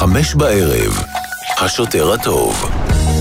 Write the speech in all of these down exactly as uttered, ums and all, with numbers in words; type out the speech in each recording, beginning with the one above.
חמש בערב, השוטר הטוב.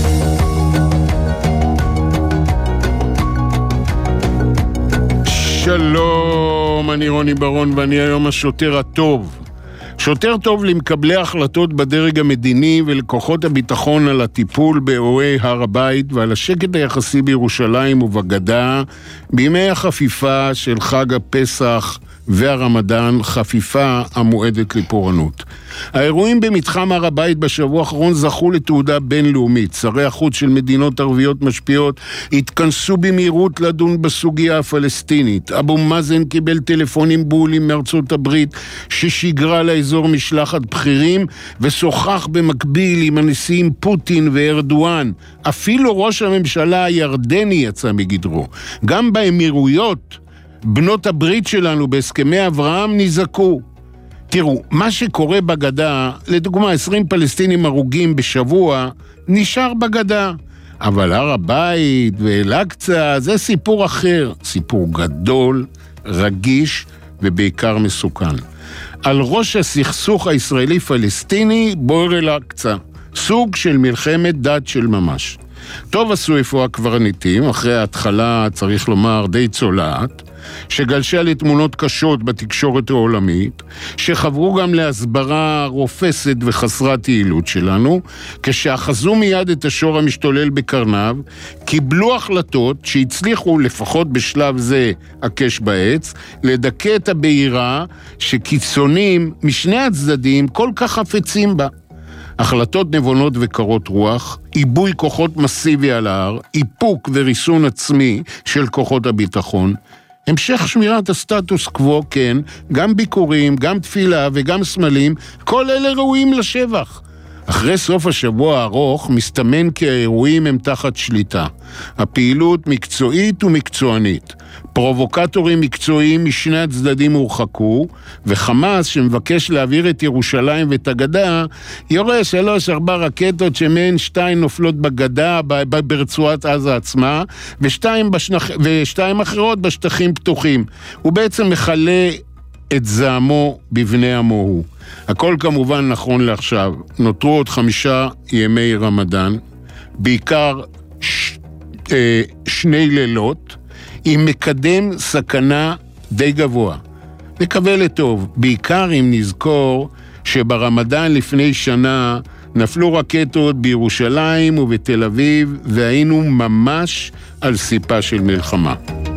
שלום, אני רוני ברון ואני היום השוטר הטוב. שוטר טוב למקבלי החלטות בדרג המדיני ולכוחות הביטחון על הטיפול באירועי הר הבית ועל השקט היחסי בירושלים ובגדה בימי החפיפה של חג הפסח והרמדאן, חפיפה המועדת לפורענות. האירועים במתחם הר הבית בשבוע האחרון זכו לתעודה בינלאומית. שרי החוץ של מדינות ערביות משפיעות התכנסו במהירות לדון בסוגיה הפלסטינית. אבו מאזן קיבל טלפונים בהולים מארצות הברית ששיגרה לאזור משלחת בכירים ושוחח במקביל עם הנשיאים פוטין וארדואן. אפילו ראש הממשלה הירדני יצא מגדרו. גם באמירויות בנות הברית שלנו בהסכמי אברהם נזעקו. תראו, מה שקורה בגדה, לדוגמה עשרים פלסטינים הרוגים בשבוע, נשאר בגדה. אבל הר הבית ואל-אקצא זה סיפור אחר, סיפור גדול, רגיש ובעיקר מסוכן. על ראש הסכסוך הישראלי-פלסטיני בוער אל-אקצא, סוג של מלחמת דת של ממש. טוב עשו איפה הקברניטים, אחרי ההתחלה צריך לומר די צולעת, שגלשה לתמונות קשות בתקשורת העולמית, שחברו גם להסברה רופסת וחסרת יעילות שלנו, כשאחזו מיד את השור המשתולל בקרניו, קיבלו החלטות שהצליחו לפחות בשלב זה הקש בעץ, לדכא את הבעירה שקיצונים משני הצדדים כל כך חפצים בה. החלטות נבונות וקרות רוח, עיבוי כוחות מסיבי על ההר, איפוק וריסון עצמי של כוחות הביטחון, המשך שמירת הסטטוס קוו, כן, גם ביקורים, גם תפילה וגם סמלים, כל אלה ראויים לשבח. אחרי סוף השבוע הארוך מסתמן כי האירועים הם תחת שליטה. הפעילות מקצועית ומקצוענית. פרובוקטורים מקצועיים משני הצדדים הורחקו, וחמאס שמבקש להעביר את ירושלים ואת הגדה, יורה שלוש ארבע רקטות שמהן שתיים נופלות בגדה, ברצועת עזה עצמה, ושתיים, בשנח... ושתיים אחרות בשטחים פתוחים. הוא בעצם מחלה את זעמו בבני עמו הוא. הכל כמובן נכון לעכשיו. נותרו עוד חמישה ימי רמדאן, בעיקר ש... אה, שני לילות, עם מקדם סכנה די גבוה. נקווה לטוב, בעיקר אם נזכור שברמדאן לפני שנה נפלו רקטות בירושלים ובתל אביב, והיינו ממש על סיפה של מלחמה.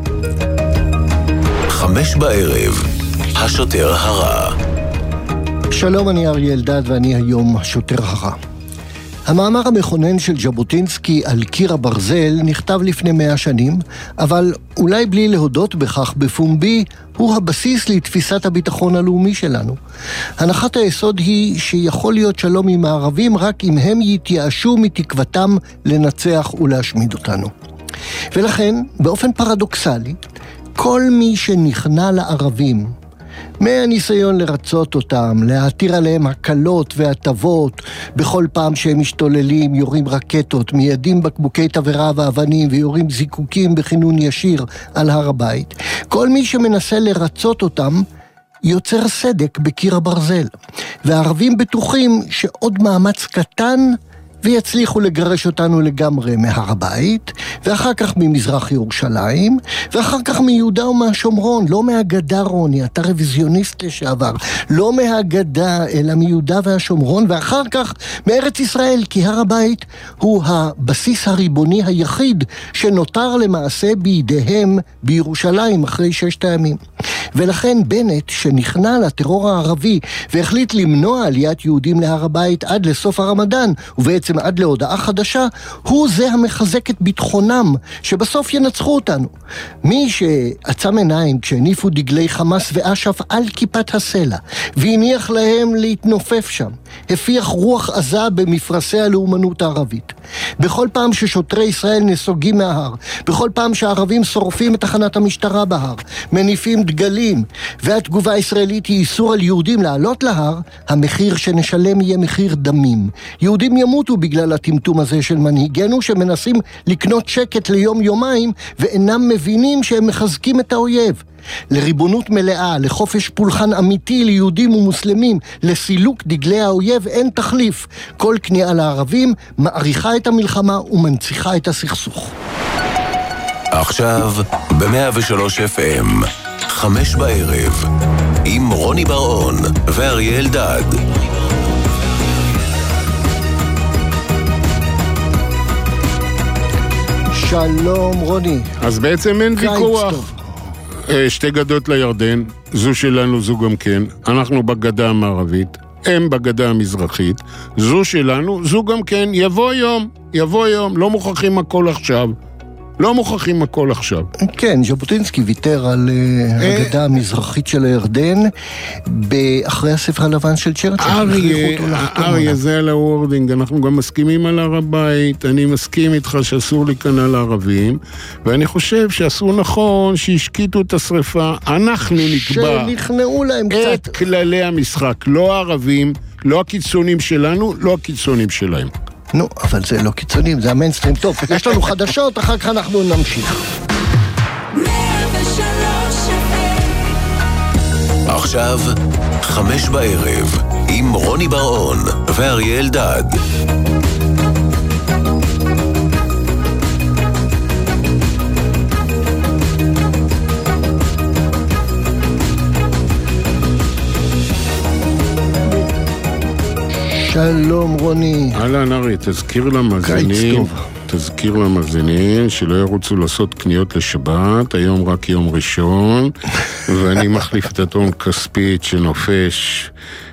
חמש בערב, השוטר הרע. שלום, אני אריה אלדד ואני היום השוטר הרע. המאמר המכונן של ז'בוטינסקי על קיר הברזל נכתב לפני מאה שנים, אבל אולי בלי להודות בכך בפומבי, הוא הבסיס לתפיסת הביטחון הלאומי שלנו. הנחת היסוד היא שיכול להיות שלום עם הערבים רק אם הם יתייאשו מתקוותם לנצח ולהשמיד אותנו. ולכן, באופן פרדוקסלי, כל מי שנכנע לערבים, מהניסיון לרצות אותם, להתיר עליהם הקלות והטבות, בכל פעם שהם משתוללים, יורים רקטות, מיידים בקבוקי תבערה ואבנים ויורים זיקוקים בכינון ישיר על הר הבית. כל מי שמנסה לרצות אותם, יוצר סדק בקיר הברזל. והערבים בטוחים שעוד מאמץ קטן ויצליחו לגרש אותנו לגמרי מהר הבית, ואחר כך ממזרח ירושלים, ואחר כך מיהודה ומהשומרון, לא מהגדה רוני, אתה רוויזיוניסט לשעבר, לא מהגדה אלא מיהודה והשומרון, ואחר כך מארץ ישראל, כי הר הבית הוא הבסיס הריבוני היחיד שנותר למעשה בידיהם בירושלים אחרי ששת הימים. ולכן בנט, שנכנע לטרור הערבי והחליט למנוע עליית יהודים להר הבית עד לסוף הרמדאן, ובעצם עד להודעה חדשה, הוא זה המחזק את ביטחונם, שבסוף ינצחו אותנו. מי שעצם עיניים כשהניפו דגלי חמאס ואש"ף על כיפת הסלע, והניח להם להתנופף שם, הפיח רוח עזה במפרשי הלאומנות הערבית. בכל פעם ששוטרי ישראל נסוגים מההר, בכל פעם שהערבים שורפים את תחנת המשטרה בהר, מניפים דגלים, והתגובה הישראלית היא איסור על יהודים לעלות להר, המחיר שנשלם יהיה מחיר דמים. יהודים ימותו בגלל הטמטום הזה של מנהיגנו שמנסים לקנות שקט ליום יומיים ואינם מבינים שהם מחזקים את האויב. לריבונות מלאה, לחופש פולחן אמיתי ליהודים ומוסלמים, לסילוק דגלי האויב אין תחליף. כל כניעה לערבים מעריכה את המלחמה ומנציחה את הסכסוך. עכשיו ב-מאה ושלוש אף אם, חמש בערב, עם רוני בר-און ואריה אלדד. שלום רוני. אז בעצם אין ויכוח. שתי גדות לירדן, זו שלנו, זו גם כן. אנחנו בגדה המערבית, הם בגדה המזרחית. זו שלנו, זו גם כן. יבוא יום, יבוא יום. לא מוכרחים הכל עכשיו. לא מוכרחים הכל עכשיו. כן, ז'בוטינסקי ויתר על הגדה המזרחית של הירדן אחרי הספר הלבן של צ'רצ'יל. אריה, אריה, זה על הוורדינג. אנחנו גם מסכימים על הר הבית. אני מסכים איתך שאסור להיכנע לערבים, ואני חושב שאסור נכון שהשקיטו את השריפה. אנחנו נקבע שנכנעו להם את קצת כללי המשחק. לא הערבים, לא הקיצונים שלנו, לא הקיצונים שלהם. נו, אבל זה לא קיצונים, זה המיינסטרים. טוב, יש לנו חדשות, אחר כך אנחנו נמשיך. עכשיו, חמש בערב, עם רוני בר-און ואריה אלדד. שלום רוני. אהלן ארי, תזכיר למאזינים, תזכיר למאזינים שלא ירוצו לעשות קניות לשבת, היום רק יום ראשון, ואני מחליף את הטון כספית שנופש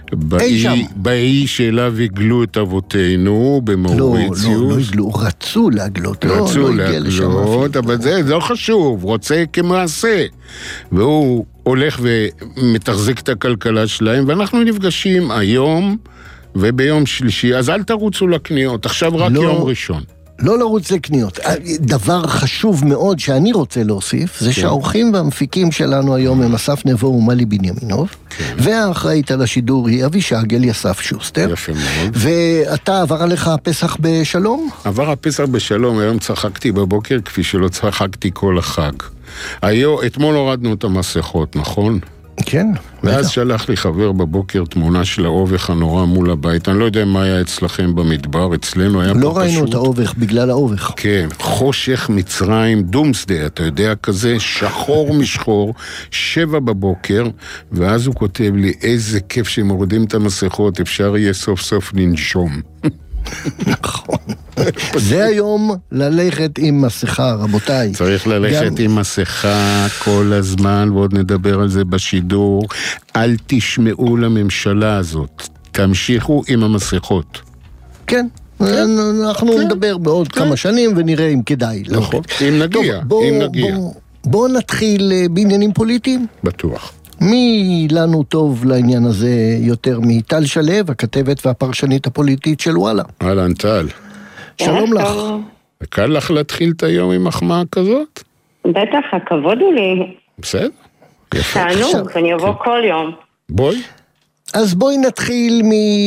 באי שאליו הגלו את אבותינו במאוריציוס. לא, לא, לא הגלו, רצו להגלות. רצו להגלות, אבל זה לא חשוב, רוצה כמעשה. והוא הולך ומתחזק את הכלכלה שלהם, ואנחנו נפגשים היום וביום שלישי, אז אל תרוצו לקניות, עכשיו רק לא, יום ראשון. לא לרוץ לקניות. דבר חשוב מאוד שאני רוצה להוסיף, זה כן. שהאורחים והמפיקים שלנו היום הם אסף נבו ומלי בנימינוב, כן. והאחראית על השידור היא אבישג אליסף שוסטר. יפה מאוד. ואתה עבר עליך הפסח בשלום? עבר הפסח בשלום, היום צחקתי בבוקר כפי שלא צחקתי כל החג. היום, אתמול הורדנו את המסכות, נכון? כן. ואז בטח. שלח לי חבר בבוקר תמונה של האובך הנורא מול הבית. אני לא יודע מה היה אצלכם במדבר, אצלנו היה לא פה ראינו פשוט... את האובך בגלל האובך. כן, חושך מצרים, דומסדי, אתה יודע, כזה שחור משחור, שבע בבוקר, ואז הוא כותב לי, איזה כיף שמורידים את המסכות, אפשר יהיה סוף סוף לנשום. נכון. זה היום ללכת עם מסכה, רבותיי. צריך ללכת עם מסכה כל הזמן, ועוד נדבר על זה בשידור. אל תשמעו לממשלה הזאת. תמשיכו עם המסכות. כן. אנחנו נדבר בעוד כמה שנים ונראה אם כדאי. נכון. אם נגיע. אם נגיע. בואו נתחיל בעניינים פוליטיים. בטוח. מי לנו טוב לעניין הזה יותר מטל שלו, הכתבת והפרשנית הפוליטית של וואלה? אהלן טל. שלום לך. קל לך להתחיל את היום עם מחמאה כזאת? בטח, הכבוד הוא לי. בסדר. תענוג, אני אבוא כל יום. בואי. אז בואי נתחיל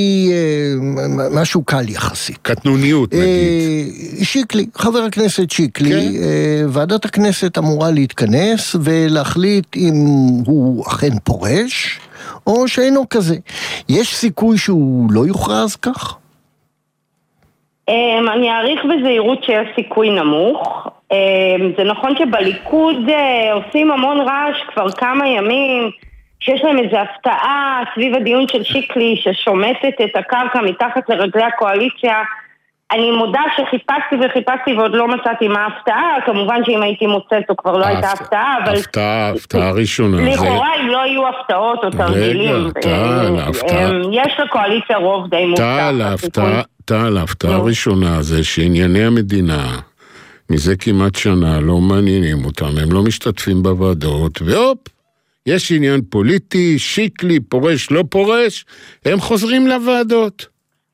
ממשהו קל יחסית. קטנוניות נגיד. שיקלי, חבר הכנסת שיקלי, ועדת הכנסת אמורה להתכנס ולהחליט אם הוא אכן פורש, או שאינו כזה. יש סיכוי שהוא לא יוכרז כך? אני אעריך בזהירות שיש סיכוי נמוך. זה נכון שבליכוד עושים המון רעש כבר כמה ימים, שיש להם איזו הפתעה סביב הדיון של שיקלי ששומטת את הקרקע מתחת לרגלי הקואליציה. אני מודה שחיפשתי וחיפשתי ועוד לא מצאתי מה ההפתעה, כמובן שאם הייתי מוצאת או כבר לא הייתה הפתעה, אבל... הפתעה, הפתעה ראשונה. לכאורה אם לא יהיו הפתעות או תרגילים. יש לקואליציה רוב די מובטח. טל, ההפתעה הראשונה זה שענייני המדינה מזה כמעט שנה לא מעניינים אותם, הם לא משתתפים בוועדות, והופ, יש עניין פוליטי, שיקלי, פורש, לא פורש, הם חוזרים לוועדות.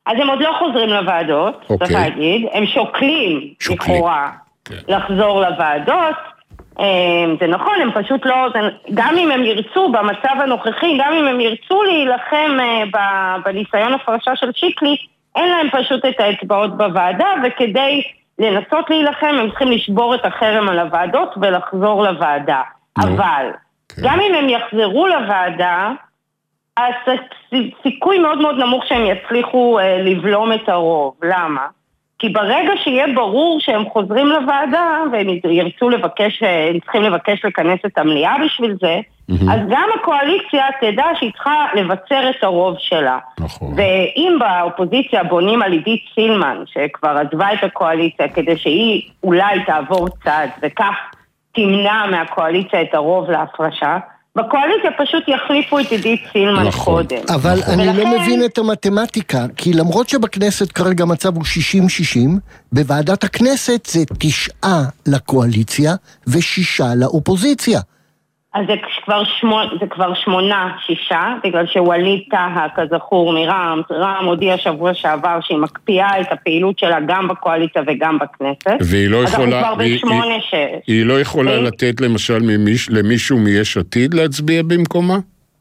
אז הם עוד לא חוזרים לוועדות, okay. צריך להגיד, הם שוקלים, שוקלים. לכאורה okay. לחזור לוועדות, זה נכון, הם פשוט לא, גם אם הם ירצו במצב הנוכחי, גם אם הם ירצו להילחם בניסיון הפרשה של שיקלי, אין להם פשוט את האצבעות בוועדה, וכדי לנסות להילחם הם צריכים לשבור את החרם על הוועדות ולחזור לוועדה. No. אבל okay. גם אם הם יחזרו לוועדה, אז סיכוי מאוד מאוד נמוך שהם יצליחו אה, לבלום את הרוב. למה? כי ברגע שיהיה ברור שהם חוזרים לוועדה, והם ירצו לבקש, הם צריכים לבקש לכנס את המליאה בשביל זה, mm-hmm. אז גם הקואליציה תדע שהיא צריכה לבצר את הרוב שלה. נכון. ואם באופוזיציה בונים על עידית סילמן, שכבר עזבה את הקואליציה, כדי שהיא אולי תעבור צד, וכך תמנע מהקואליציה את הרוב להפרשה, בקואליציה פשוט יחליפו את עידית סילמן נכון, קודם. אבל נכון. אני ולכן... לא מבין את המתמטיקה, כי למרות שבכנסת כרגע המצב הוא שישים שישים, בוועדת הכנסת זה תשעה לקואליציה ושישה לאופוזיציה. אז זה כבר, שמונה, זה כבר שמונה, שישה, בגלל שווליד טאהא, כזכור מרע"מ, רע"מ הודיע שבוע שעבר שהיא מקפיאה את הפעילות שלה גם בקואליציה וגם בכנסת. והיא לא יכולה, והיא, היא, ש... היא לא יכולה והיא... לתת למשל ממיש, למישהו מיש עתיד להצביע במקומה?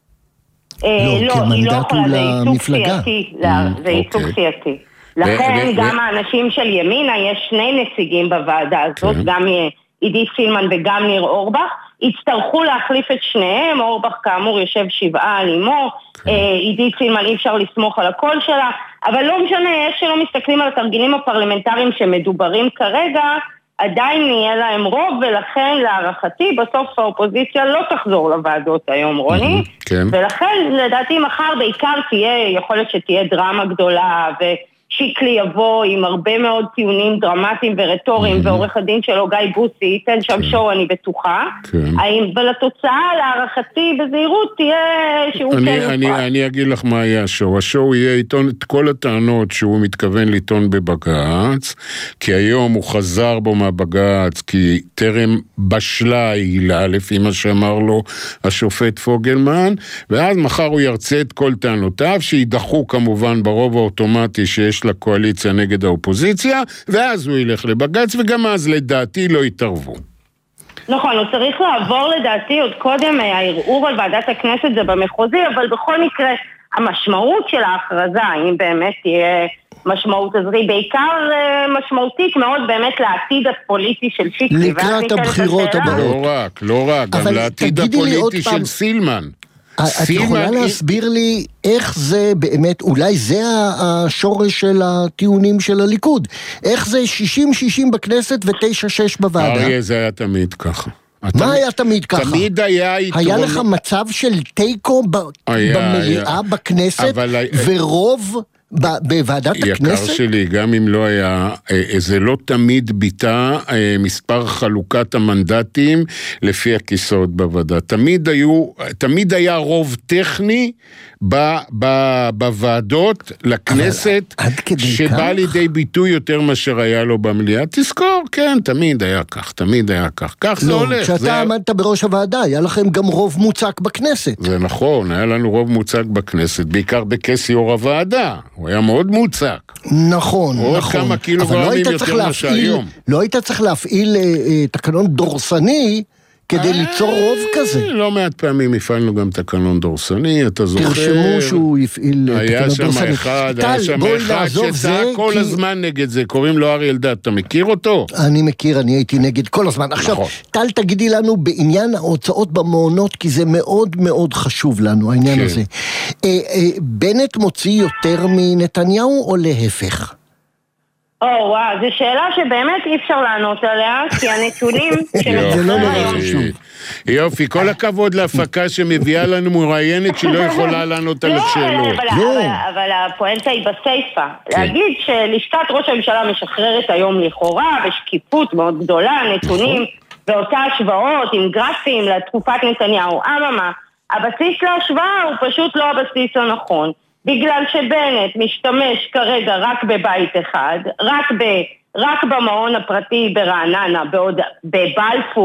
לא, לא, כמנדט הוא למפלגה. זה ייצוג סיעתי. לכן גם האנשים של ימינה, יש שני נציגים בוועדה הזאת, גם עידית סילמן וגם ניר אורבך, יצטרכו להחליף את שניהם, אורבך כאמור יושב שבעה על אמו, עידית סילמן אי אפשר לסמוך על הקול שלה, אבל לא משנה, יש שלא מסתכלים על התרגילים הפרלמנטריים שמדוברים כרגע, עדיין נהיה להם רוב, ולכן להערכתי בסוף האופוזיציה לא תחזור לוועדות היום, רוני, ולכן לדעתי מחר בעיקר תהיה, יכול להיות שתהיה דרמה גדולה, ו... שיקלי יבוא עם הרבה מאוד טיעונים דרמטיים ורטוריים, ועורך הדין שלו גיא בוסי ייתן שם שואו, אני בטוחה. ולתוצאה, להערכתי בזהירות, תהיה שהוא כן יוכל. אני אגיד לך מה היה השואו. השואו יהיה עיתון את כל הטענות שהוא מתכוון לטעון בבג"ץ, כי היום הוא חזר בו מהבג"ץ, כי טרם בשלה העילה, לפי מה שאמר לו השופט פוגלמן, ואז מחר הוא ירצה את כל טענותיו, שידחו כמובן ברוב האוטומטי שיש לקואליציה נגד האופוזיציה, ואז הוא ילך לבג"ץ, וגם אז לדעתי לא יתערבו. נכון, הוא צריך לעבור לדעתי עוד קודם, הערעור על ועדת הכנסת זה במחוזי, אבל בכל מקרה, המשמעות של ההכרזה, אם באמת תהיה משמעות, אז היא בעיקר משמעותית מאוד באמת לעתיד הפוליטי של שיקלי. לקראת הבחירות הבאות. לא רק, לא רק, גם לעתיד הפוליטי של סילמן. את יכולה להסביר לי איך זה באמת, אולי זה השורש של הטיעונים של הליכוד, איך זה שישים שישים בכנסת ו-תשע שש בוועדה? אריה, זה היה תמיד ככה. מה היה תמיד ככה? תמיד היה יתרון... היה לך מצב של טייקו במליאה בכנסת ורוב בוועדת הכנסת? יקר שלי, גם אם לא היה, זה לא תמיד ביטא מספר חלוקת המנדטים לפי הכיסאות בוועדה. תמיד היו, תמיד היה רוב טכני בוועדות לכנסת, שבא לידי ביטוי יותר מאשר היה לו במליאה. תזכור, כן, תמיד היה כך, תמיד היה כך. כך זה הולך. כשאתה עמדת בראש הוועדה, היה לכם גם רוב מוצק בכנסת. זה נכון, היה לנו רוב מוצק בכנסת, בעיקר בכס יו"ר הוועדה. הוא היה מאוד מוצק. נכון, נכון. עוד כמה קילוגרמים יותר מה שהיום. לא היית צריך להפעיל תקנון דורסני, כדי ליצור רוב כזה. לא מעט פעמים הפעלנו גם תקנון דורסני, אתה זוכר. תרשמו שהוא יפעיל תקנון דורסני. היה שם אחד, היה שם אחד שצעק כל הזמן נגד זה, קוראים לו אריה אלדד, אתה מכיר אותו? אני מכיר, אני הייתי נגד כל הזמן. עכשיו, טל תגידי לנו בעניין ההוצאות במעונות, כי זה מאוד מאוד חשוב לנו, העניין הזה. בנט מוציא יותר מנתניהו או להפך? או וואו, זו שאלה שבאמת אי אפשר לענות עליה, כי הנתונים שמתחררים היום... יופי, כל הכבוד להפקה שמביאה לנו מראיינת שלא יכולה לענות על השאלות. אבל הפואנטה היא בסייפה. להגיד שלשכת ראש הממשלה משחררת היום לכאורה, בשקיפות מאוד גדולה, נתונים, ואותה השוואות עם גרפים לתקופת נתניהו, אממה, הבסיס להשוואה הוא פשוט לא הבסיס הנכון. בגלל שבנט משתמש כרגע רק בבית אחד, רק, ב, רק במעון הפרטי ברעננה, בעוד, בבלפור,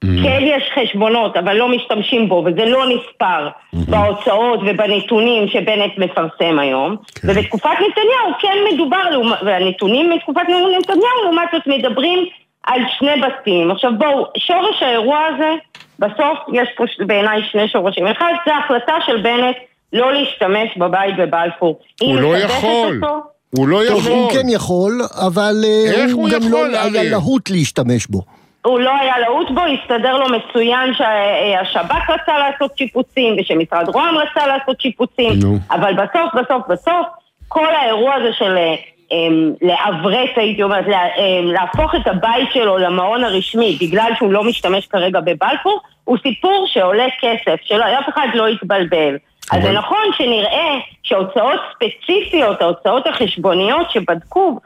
כן יש חשבונות, אבל לא משתמשים בו, וזה לא נספר בהוצאות ובנתונים שבנט מפרסם היום. ובתקופת נתניהו כן מדובר, והנתונים מתקופת נתניהו לעומת זאת מדברים על שני בתים. עכשיו בואו, שורש האירוע הזה, בסוף יש פה בעיניי שני שורשים. אחד, זה ההחלטה של בנט לא להשתמש בבית בבלפור. הוא לא יכול. הוא לא יכול. הוא כן יכול, אבל הוא גם לא היה להוט להשתמש בו. הוא לא היה להוט בו, הסתדר לו מצוין שהשב"כ רצה לעשות שיפוצים, ושמשרד רוה"מ רצה לעשות שיפוצים, אבל בסוף, בסוף, בסוף, כל האירוע הזה של לעברת, הייתי אומרת, להפוך את הבית שלו למעון הרשמי, בגלל שהוא לא משתמש כרגע בבלפור, הוא סיפור שעולה כסף, שאף אחד לא יתבלבל. אז זה נכון שנראה שהוצאות ספציפיות, ההוצאות החשבוניות שבדקו,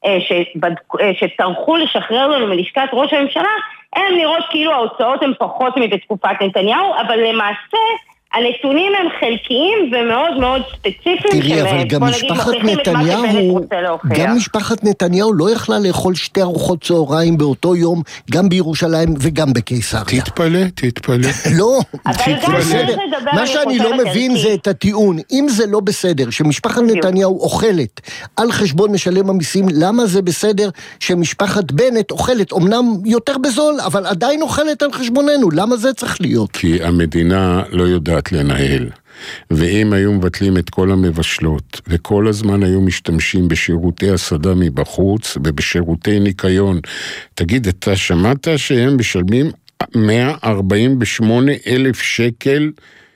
שצרכו לשחרר לנו מלשכת ראש הממשלה, הן נראות כאילו ההוצאות הן פחות מבתקופת נתניהו, אבל למעשה הנתונים הם חלקיים ומאוד מאוד ספציפיים. תראי, אבל גם משפחת נתניהו, גם משפחת נתניהו לא יכלה לאכול שתי ארוחות צהריים באותו יום, גם בירושלים וגם בקיסריה. תתפלא, תתפלא. לא, בסדר. מה שאני לא מבין זה את הטיעון. אם זה לא בסדר שמשפחת נתניהו אוכלת על חשבון משלם המיסים, למה זה בסדר שמשפחת בנט אוכלת, אמנם יותר בזול, אבל עדיין אוכלת על חשבוננו? למה זה צריך להיות? כי המדינה לא יודעת לנהל, ואם היו מבטלים את כל המבשלות, וכל הזמן היו משתמשים בשירותי הסעדה מבחוץ, ובשירותי ניקיון, תגיד, אתה שמעת שהם משלמים מאה ארבעים ושמונה אלף שקל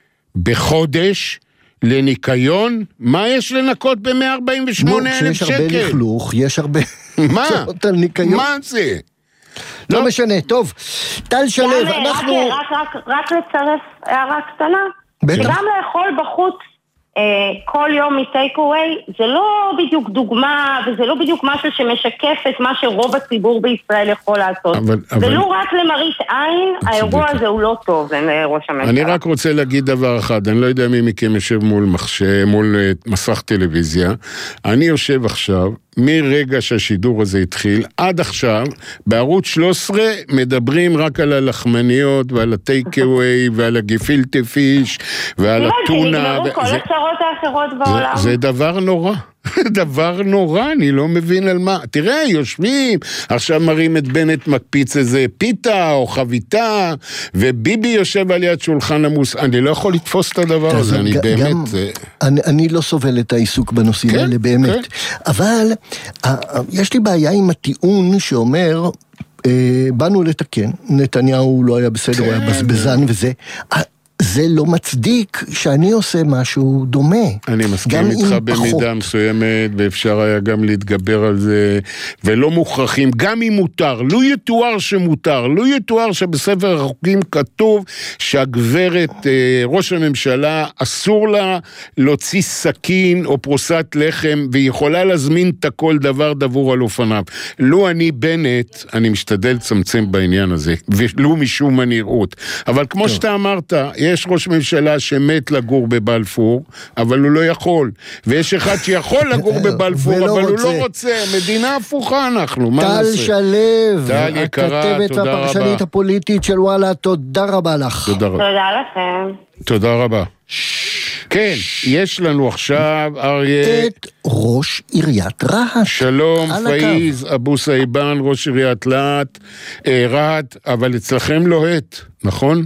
בחודש לניקיון? מה יש לנקות ב-מאה ארבעים ושמונה אלף שקל? שיש הרבה לכלוך, יש הרבה... מה? מה זה? לא משנה, טוב. טל שלו, אנחנו... רק לצרף הערה קטנה. שגם לאכול בחוץ כל יום מטייק-אווי, זה לא בדיוק דוגמה, וזה לא בדיוק משהו שמשקף את מה שרוב הציבור בישראל יכול לעשות. ולא רק למראית עין, האירוע הזה הוא לא טוב, ראש הממשלה. אני רק רוצה להגיד דבר אחד, אני לא יודע מי מכם יושב מול מחשב, מול מסך טלוויזיה, אני יושב עכשיו, מרגע שהשידור הזה התחיל, עד עכשיו, בערוץ שלוש עשרה מדברים רק על הלחמניות ועל הטייק-אווי ועל הגפילטה פיש ועל הטונה. כל הצרות האחרות בעולם. זה דבר נורא. דבר נורא, אני לא מבין על מה. תראה, יושבים, עכשיו מראים את בנט מקפיץ איזה פיתה או חביתה, וביבי יושב על יד שולחן עמוס. אני לא יכול לתפוס את הדבר הזה, אני באמת... אני לא סובל את העיסוק בנושאים האלה, באמת. אבל יש לי בעיה עם הטיעון שאומר, באנו לתקן, נתניהו לא היה בסדר, הוא היה בזבזן וזה... זה לא מצדיק שאני עושה משהו דומה. אני מסכים איתך במידה מסוימת, ואפשר היה גם להתגבר על זה, ולא מוכרחים, גם אם מותר, לא יתואר שמותר, לא יתואר שבספר החוקים כתוב שהגברת, ראש הממשלה, אסור לה להוציא סכין או פרוסת לחם, והיא יכולה להזמין את הכל דבר דבור על אופניו. לא אני בנט, אני משתדל לצמצם בעניין הזה, ולא משום הנראות. אבל כמו שאתה אמרת, יש ראש ממשלה שמת לגור בבלפור, אבל הוא לא יכול. ויש אחד שיכול לגור בבלפור, אבל הוא לא רוצה. מדינה הפוכה אנחנו, מה נעשה? טל שלו, טל יקרה, הכתבת והפרשנית הפוליטית של וואלה, תודה רבה לך. תודה לכם. תודה רבה. כן, יש לנו עכשיו, אריה... את ראש עיריית רהט. שלום, פאיז אבו סייבן, ראש עיריית רהט, אבל אצלכם לוהט, נכון?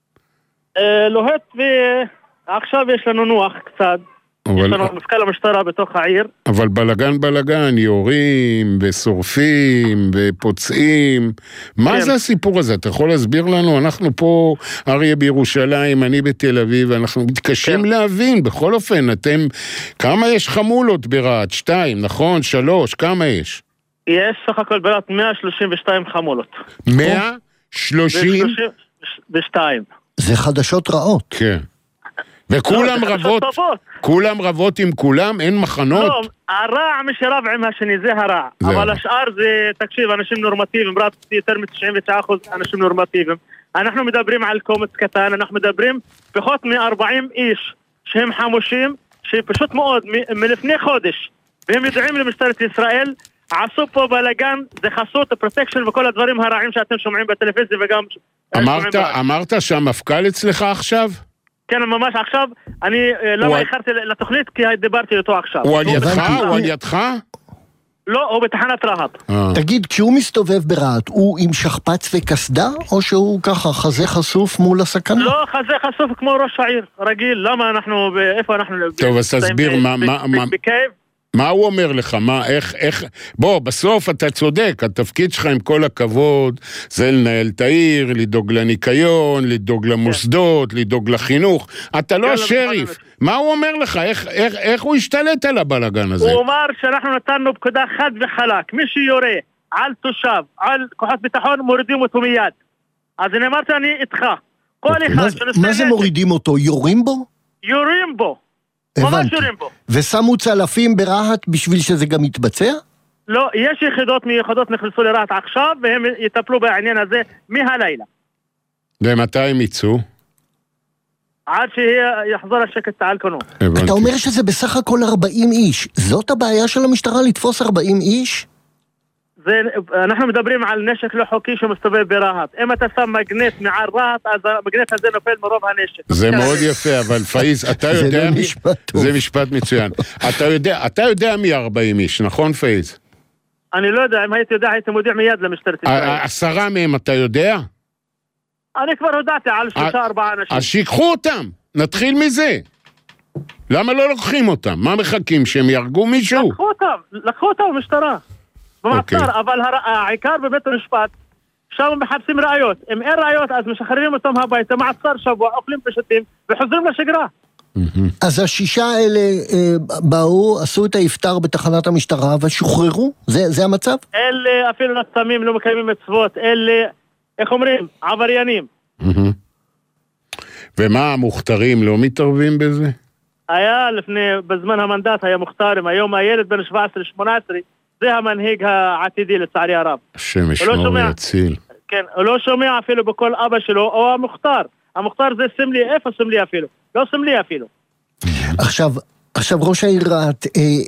לוהט, ועכשיו יש לנו נוח קצת. יש לנו מפכ"ל המשטרה בתוך העיר. אבל בלגן בלגן, יורים ושורפים ופוצעים. מה זה הסיפור הזה? אתה יכול להסביר לנו? אנחנו פה, אריה בירושלים, אני בתל אביב, אנחנו מתקשים להבין. בכל אופן, אתם... כמה יש חמולות ברהט? שתיים, נכון? שלוש, כמה יש? יש סך הכל ברהט מאה שלושים ושתיים חמולות. מאה שלושים ושתיים. זה חדשות רעות. כן. וכולם רבות, כולם רבות עם כולם, אין מחנות? לא, הרע משרב עם השני, זה הרע. אבל השאר זה, תקשיב, אנשים נורמטיביים, רק יותר מ-תשעים ותשעה אחוז אנשים נורמטיביים. אנחנו מדברים על קומץ קטן, אנחנו מדברים פחות מ-ארבעים איש שהם חמושים, שפשוט מאוד, מלפני חודש, והם יודעים למשטרת ישראל, עשו פה בלגן, זה חסות, הפרוטקשן וכל הדברים הרעים שאתם שומעים בטלוויזיה וגם אמרת, אמרת שהמפכ"ל אצלך עכשיו? כן, ממש עכשיו. אני לא איחרתי לתוכנית כי דיברתי איתו עכשיו. הוא על ידך? הוא על ידך? לא, הוא בתחנת רהט. תגיד, כשהוא מסתובב ברהט, הוא עם שכפ"ץ וקסדה, או שהוא ככה חזה חשוף מול הסכנה? לא, חזה חשוף כמו ראש העיר, רגיל. למה אנחנו, איפה אנחנו... טוב, אז תסביר מה... בקייב? מה הוא אומר לך? מה, איך, איך... בוא, בסוף אתה צודק, התפקיד שלך עם כל הכבוד, זה לנהל את העיר, לדאוג לניקיון, לדאוג למוסדות, לדאוג לחינוך. אתה לא השריף. מה הוא אומר לך? איך, איך, איך הוא השתלט על הבלגן הזה? הוא אומר שאנחנו נתנו פקודה חד וחלק. מי שיורה על תושב, על כוחות ביטחון, מורידים אותו מיד. אז אני אמרתי, אני איתך. כל אחד... מה זה מורידים אותו? יורים בו? יורים בו. הבנתי. ושמו צלפים ברהט בשביל שזה גם יתבצע? לא, יש יחידות מיוחדות נכנסו לרהט עכשיו, והם יטפלו בעניין הזה מהלילה. ומתי הם יצאו? עד שיחזור השקט על כנו. אתה אומר שזה בסך הכל ארבעים איש. זאת הבעיה של המשטרה לתפוס ארבעים איש? זה, אנחנו מדברים על נשק לא חוקי שמסתובב ברהט. אם אתה שם מגנט מעל רהט, אז המגנט הזה נופל מרוב הנשק. זה מאוד יפה, אבל פאיז, אתה יודע... זה משפט טוב. זה משפט מצוין. אתה יודע, אתה יודע מי ארבעים איש, נכון פאיז? אני לא יודע, אם הייתי יודע, הייתי מודיע מיד למשטרת ישראל. עשרה מהם אתה יודע? אני כבר הודעתי על שלושה ארבעה אנשים. אז שיקחו אותם, נתחיל מזה. למה לא לוקחים אותם? מה מחכים, שהם ירגו מישהו? לקחו אותם, לקחו אותם במשטרה. במעצר, אבל העיקר בבית המשפט, שם מחפשים ראיות. אם אין ראיות, אז משחררים אותם הביתה, מעצר שבוע, אוכלים פשטים, וחוזרים לשגרה. אז השישה האלה באו, עשו את האפטר בתחנת המשטרה, ושוחררו? זה המצב? אלה אפילו נצמים, לא מקיימים מצוות, אלה, איך אומרים, עבריינים. ומה, המוכתרים לא מתערבים בזה? היה לפני, בזמן המנדט היה מוכתרים, היום הילד בן שבע עשרה שמונה עשרה, זה המנהיג העתידי לצערי הרב. השם ישמור ויציל. כן, הוא לא שומע אפילו בכל אבא שלו, או המוכתר. המוכתר זה סמלי, איפה סמלי אפילו? לא סמלי אפילו. עכשיו, עכשיו ראש העיר רהט,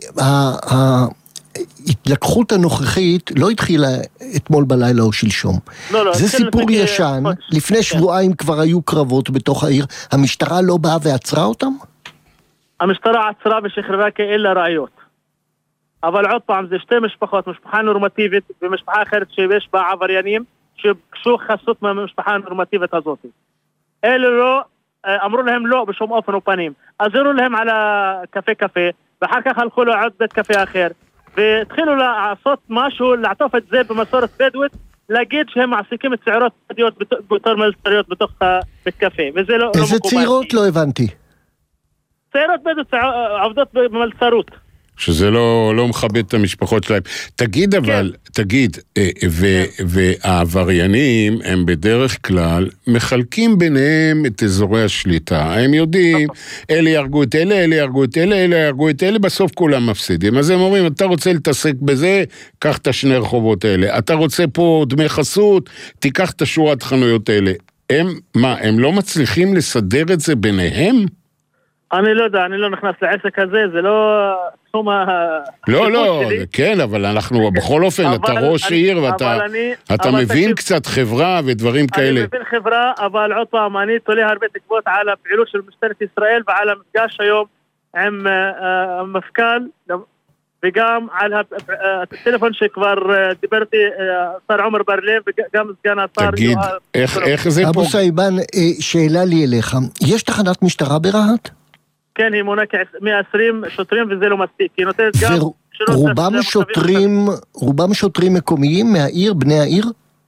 ההתלקחות הנוכחית לא התחילה אתמול בלילה או שלשום. לא, לא. זה סיפור ישן, לפני שבועיים כבר היו קרבות בתוך העיר, המשטרה לא באה ועצרה אותם? המשטרה עצרה ושחררה כאלה ראיות. אבל עוד פעם, זה שתי משפחות, משפחה נורמטיבית ומשפחה אחרת שיש בה עבריינים שבקשו חסות מהמשפחה הנורמטיבית הזאת. אלה לא, אמרו להם לא בשום אופן ופנים. אז הראו להם על הקפה קפה, ואחר כך הלכו לעוד בית קפה אחר, והתחילו לעשות משהו, לעטוף את זה במסורת בדואית, להגיד שהם מעסיקים את צעירות בדואיות בתור מלצריות בתוך בית קפה. וזה לא, איזה לא צעירות לא הבנתי? צעירות בדואיות עובדות במלצרות. שזה לא, לא מכבד את המשפחות שלהם. תגיד אבל, כן. תגיד, ו- והעבריינים הם בדרך כלל מחלקים ביניהם את אזורי השליטה. הם יודעים, אלה ירגו את אלה, אלה ירגו את אלה, אלה ירגו את אלה, בסוף כולם מפסידים. אז הם אומרים, אתה רוצה להתעסק בזה, קח את השני רחובות האלה. אתה רוצה פה דמי חסות, תיקח את השורת חנויות האלה. הם, מה, הם לא מצליחים לסדר את זה ביניהם? אני לא יודע, אני לא נכנס לעסק הזה, זה לא תחום ה... לא, לא, כן, אבל אנחנו, בכל אופן, אתה ראש עיר, ואתה מבין קצת חברה ודברים כאלה. אני מבין חברה, אבל עוד פעם, אני תולה הרבה תקוות על הפעילות של משטרת ישראל, ועל המפגש היום עם המפכ"ל, וגם על הטלפון שכבר דיברתי, שר עומר בר-לב, וגם סגן השר... תגיד, איך זה פה? אבו סייבן, שאלה לי אליך, יש תחנת משטרה ברהט? כן, היא מונה כ-מאה ועשרים שוטרים, וזה לא מספיק. היא נותנת גם... ורובם שוטרים, רובם שוטרים מקומיים מהעיר, בני העיר?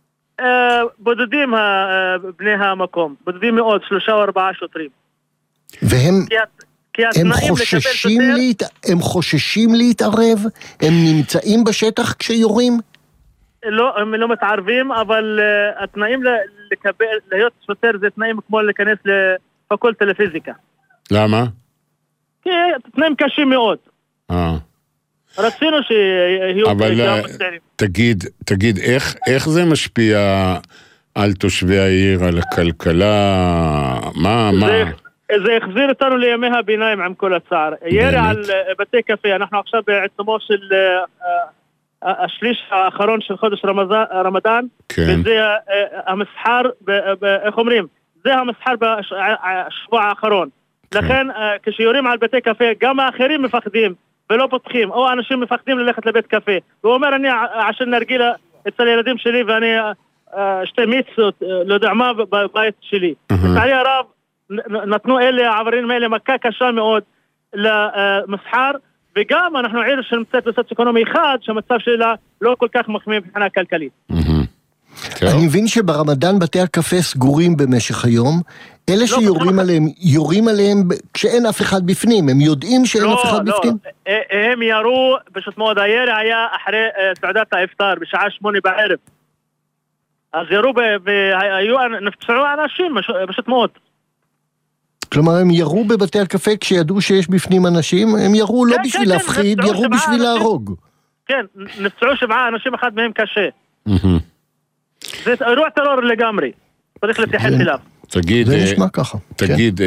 בודדים בני המקום. בודדים מאוד, שלושה או ארבעה שוטרים. והם... הם חוששים, להת... הם חוששים להתערב? הם נמצאים בשטח כשיורים? לא, הם לא מתערבים, אבל uh, התנאים לקבל, להיות שוטר זה תנאים כמו להיכנס לפקולטה לפיזיקה. למה? כי תנאים קשים מאוד. אה. רצינו שיהיו... אבל תגיד, תגיד, איך, איך זה משפיע על תושבי העיר, על הכלכלה? מה, זה... מה? זה החזיר אותנו לימי הביניים עם כל הצער. ירי על בתי קפה, אנחנו עכשיו בעצמו של השליש האחרון של חודש רמדאן, וזה המסחר, איך אומרים, זה המסחר בשבוע האחרון. לכן, כשיורים על בתי קפה, גם האחרים מפחדים ולא פותחים, או אנשים מפחדים ללכת לבית קפה. הוא אומר, אני עשן נרגילה אצל הילדים שלי, ואני שתי מיצות, לא יודע מה, בבית שלי. לצערי הרב, נתנו אלה, העבריינים האלה, מכה קשה מאוד למסחר, וגם אנחנו עיר שנמצאת בסוציו-אקונומי אחד, שהמצב שלה לא כל כך מחמיא מבחינה כלכלית. אני מבין שברמדאן בתי הקפה סגורים במשך היום, אלה שיורים עליהם, יורים עליהם כשאין אף אחד בפנים, הם יודעים שאין אף אחד בפנים? לא, הם ירו, פשוט מאוד, הירי היה אחרי סעודת האפטר, בשעה שמונה בערב. אז ירו, נפצעו אנשים, פשוט מאוד. כלומר, הם ירו בבתי הקפה כשידעו שיש בפנים אנשים, הם ירו לא בשביל להפחיד, ירו בשביל להרוג. כן, נפצעו שבעה אנשים, אחד מהם קשה. זה אירוע טרור לגמרי, צריך להתייחס אליו. תגיד, זה נשמע ככה. תגיד,